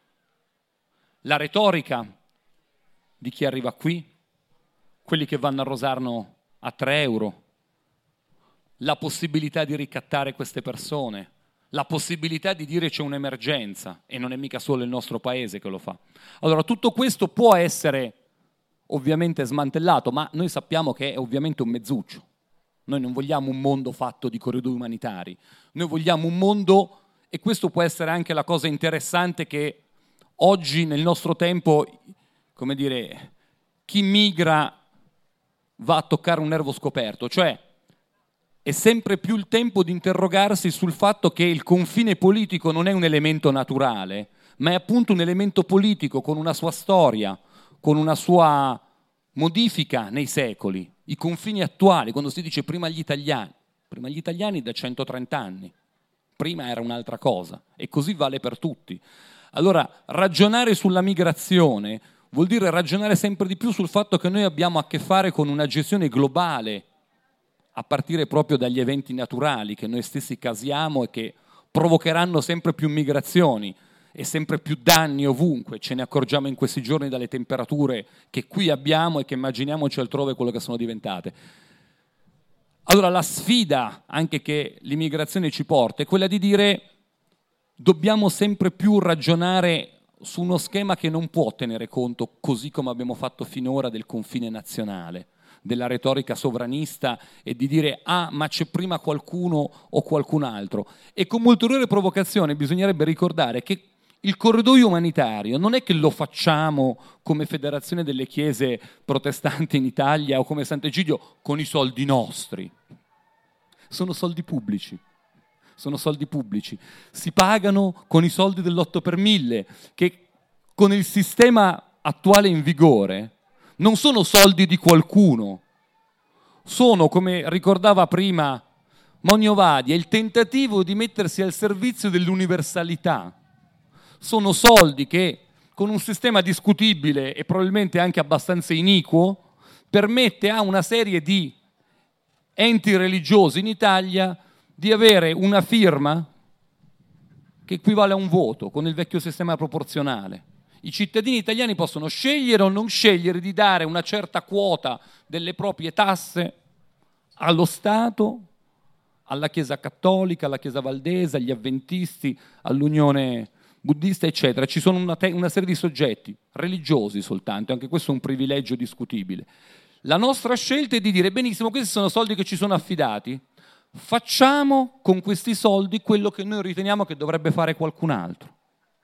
la retorica di chi arriva qui, quelli che vanno a Rosarno a tre euro, la possibilità di ricattare queste persone, la possibilità di dire c'è un'emergenza, e non è mica solo il nostro paese che lo fa. Allora tutto questo può essere ovviamente smantellato, ma noi sappiamo che è ovviamente un mezzuccio. Noi non vogliamo un mondo fatto di corridoi umanitari, noi vogliamo un mondo, e questo può essere anche la cosa interessante, che oggi nel nostro tempo, come dire, chi migra va a toccare un nervo scoperto, cioè è sempre più il tempo di interrogarsi sul fatto che il confine politico non è un elemento naturale, ma è appunto un elemento politico con una sua storia, con una sua modifica nei secoli. I confini attuali, quando si dice prima gli italiani, prima gli italiani da centotrenta anni, prima era un'altra cosa, e così vale per tutti. Allora, ragionare sulla migrazione vuol dire ragionare sempre di più sul fatto che noi abbiamo a che fare con una gestione globale, a partire proprio dagli eventi naturali che noi stessi casiamo e che provocheranno sempre più migrazioni e sempre più danni ovunque. Ce ne accorgiamo in questi giorni dalle temperature che qui abbiamo e che immaginiamoci altrove quello che sono diventate. Allora la sfida anche che l'immigrazione ci porta è quella di dire dobbiamo sempre più ragionare su uno schema che non può tenere conto, così come abbiamo fatto finora, del confine nazionale, della retorica sovranista e di dire ah ma c'è prima qualcuno o qualcun altro. E con ulteriore provocazione bisognerebbe ricordare che il corridoio umanitario non è che lo facciamo come Federazione delle Chiese Protestanti in Italia o come Sant'Egidio con i soldi nostri. Sono soldi pubblici. Sono soldi pubblici. Si pagano con i soldi dell'otto per mille, che con il sistema attuale in vigore non sono soldi di qualcuno. Sono, come ricordava prima Monio Vadia, il tentativo di mettersi al servizio dell'universalità. Sono soldi che, con un sistema discutibile e probabilmente anche abbastanza iniquo, permette a una serie di enti religiosi in Italia di avere una firma che equivale a un voto con il vecchio sistema proporzionale. I cittadini italiani possono scegliere o non scegliere di dare una certa quota delle proprie tasse allo Stato, alla Chiesa Cattolica, alla Chiesa Valdese, agli Avventisti, all'Unione Buddista, eccetera. Ci sono una, te- una serie di soggetti religiosi soltanto, anche questo è un privilegio discutibile. La nostra scelta è di dire benissimo, questi sono soldi che ci sono affidati, facciamo con questi soldi quello che noi riteniamo che dovrebbe fare qualcun altro.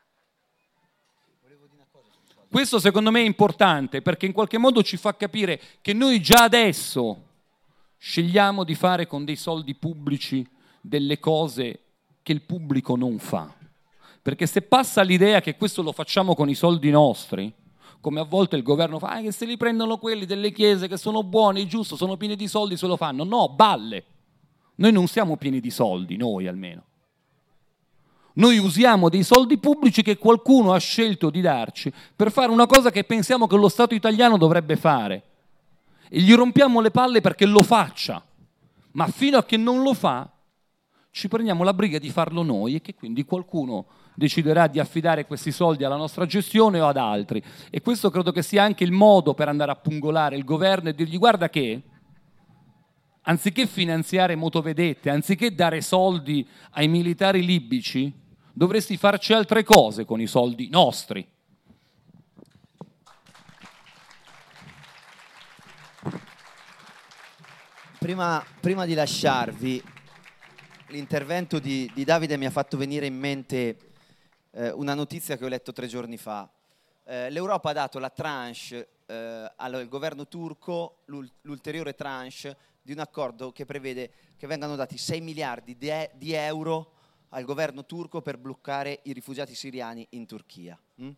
Questo secondo me è importante perché in qualche modo ci fa capire che noi già adesso scegliamo di fare con dei soldi pubblici delle cose che il pubblico non fa. Perché se passa l'idea che questo lo facciamo con i soldi nostri, come a volte il governo fa, ah, che se li prendono quelli delle chiese che sono buoni, giusto, sono pieni di soldi, se lo fanno. No, balle. Noi non siamo pieni di soldi, noi almeno. Noi usiamo dei soldi pubblici che qualcuno ha scelto di darci per fare una cosa che pensiamo che lo Stato italiano dovrebbe fare. E gli rompiamo le palle perché lo faccia. Ma fino a che non lo fa, ci prendiamo la briga di farlo noi e che quindi qualcuno deciderà di affidare questi soldi alla nostra gestione o ad altri. E questo credo che sia anche il modo per andare a pungolare il governo e dirgli guarda che anziché finanziare motovedette, anziché dare soldi ai militari libici, dovresti farci altre cose con i soldi nostri. Prima, prima di lasciarvi, l'intervento di, di Davide mi ha fatto venire in mente eh, una notizia che ho letto tre giorni fa. Eh, L'Europa ha dato la tranche eh, al governo turco, l'ul- l'ulteriore tranche di un accordo che prevede che vengano dati sei miliardi di, e- di euro al governo turco per bloccare i rifugiati siriani in Turchia. Mm?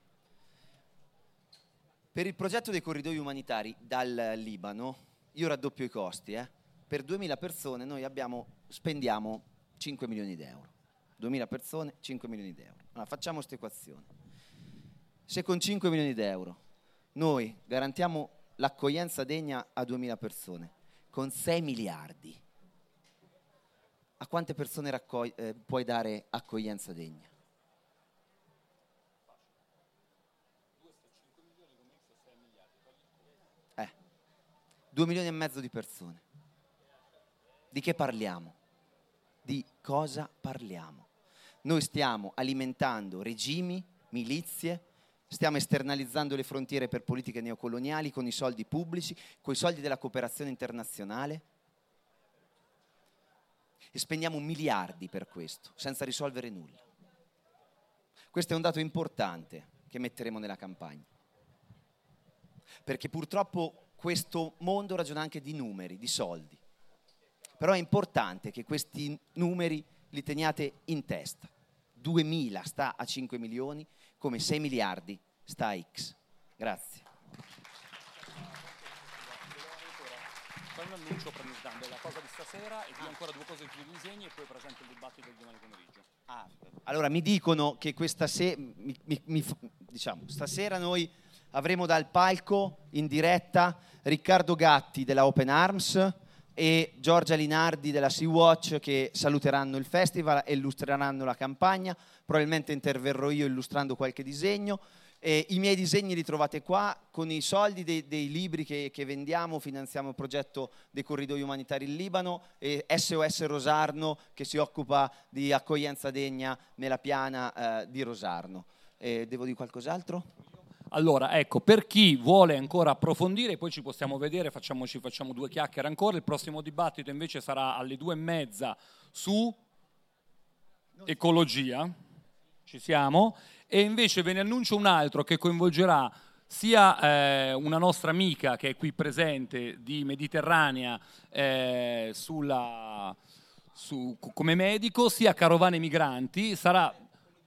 Per il progetto dei corridoi umanitari dal Libano, io raddoppio i costi, eh? Per duemila persone noi abbiamo, spendiamo cinque milioni di euro. duemila persone, cinque milioni di euro. Allora, facciamo questa equazione. Se con cinque milioni di euro noi garantiamo l'accoglienza degna a duemila persone, con sei miliardi, a quante persone raccogli- eh, puoi dare accoglienza degna? Eh, due milioni e mezzo di persone. Di che parliamo? Di cosa parliamo? Noi stiamo alimentando regimi, milizie, stiamo esternalizzando le frontiere per politiche neocoloniali con i soldi pubblici, con i soldi della cooperazione internazionale e spendiamo miliardi per questo, senza risolvere nulla. Questo è un dato importante che metteremo nella campagna, perché purtroppo questo mondo ragiona anche di numeri, di soldi. Però è importante che questi numeri li teniate in testa. duemila sta a cinque milioni, come sei miliardi sta a X. Grazie. Fai un annuncio presentando la cosa di stasera e più ancora due cose più disegni e poi presento il dibattito di domani pomeriggio. Ah, allora mi dicono che questa sera, mi, mi, mi, diciamo, stasera noi avremo dal palco in diretta Riccardo Gatti della Open Arms e Giorgia Linardi della Sea-Watch, che saluteranno il festival e illustreranno la campagna. Probabilmente interverrò io illustrando qualche disegno. E i miei disegni li trovate qua. Con i soldi dei, dei libri che, che vendiamo finanziamo il progetto dei corridoi umanitari in Libano e S O S Rosarno, che si occupa di accoglienza degna nella piana eh, di Rosarno. E devo dire qualcos'altro? Allora, ecco, per chi vuole ancora approfondire, poi ci possiamo vedere, facciamoci, facciamo due chiacchiere ancora. Il prossimo dibattito invece sarà alle due e mezza su ecologia, ci siamo, e invece ve ne annuncio un altro che coinvolgerà sia eh, una nostra amica che è qui presente di Mediterranea eh, sulla, su, come medico, sia Carovane Migranti. Sarà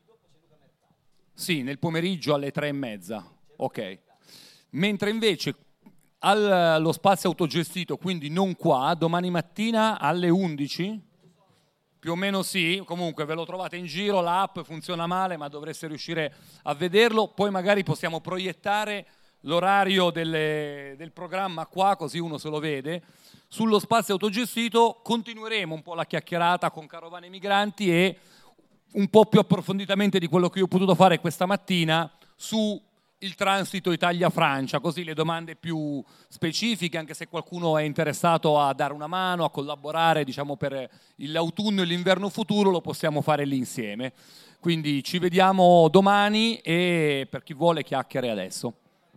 sì, nel pomeriggio alle tre e mezza, ok. Mentre invece allo spazio autogestito, quindi non qua, domani mattina alle undici, più o meno sì, comunque ve lo trovate in giro, l'app funziona male ma dovreste riuscire a vederlo, poi magari possiamo proiettare l'orario delle, del programma qua, così uno se lo vede. Sullo spazio autogestito continueremo un po' la chiacchierata con Carovane Migranti e un po' più approfonditamente di quello che io ho potuto fare questa mattina su il transito Italia-Francia, così le domande più specifiche, anche se qualcuno è interessato a dare una mano, a collaborare, diciamo, per l'autunno e l'inverno futuro, lo possiamo fare lì insieme. Quindi ci vediamo domani e per chi vuole chiacchiere adesso.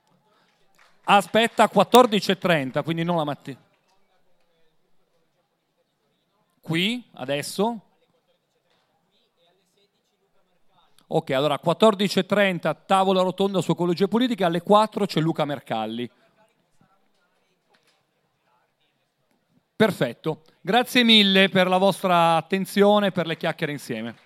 Aspetta, quattordici e trenta, quindi non la mattina. Qui, adesso? Ok, allora quattordici e trenta tavola rotonda su ecologia politica, alle quattro c'è Luca Mercalli. Perfetto, grazie mille per la vostra attenzione e per le chiacchiere insieme.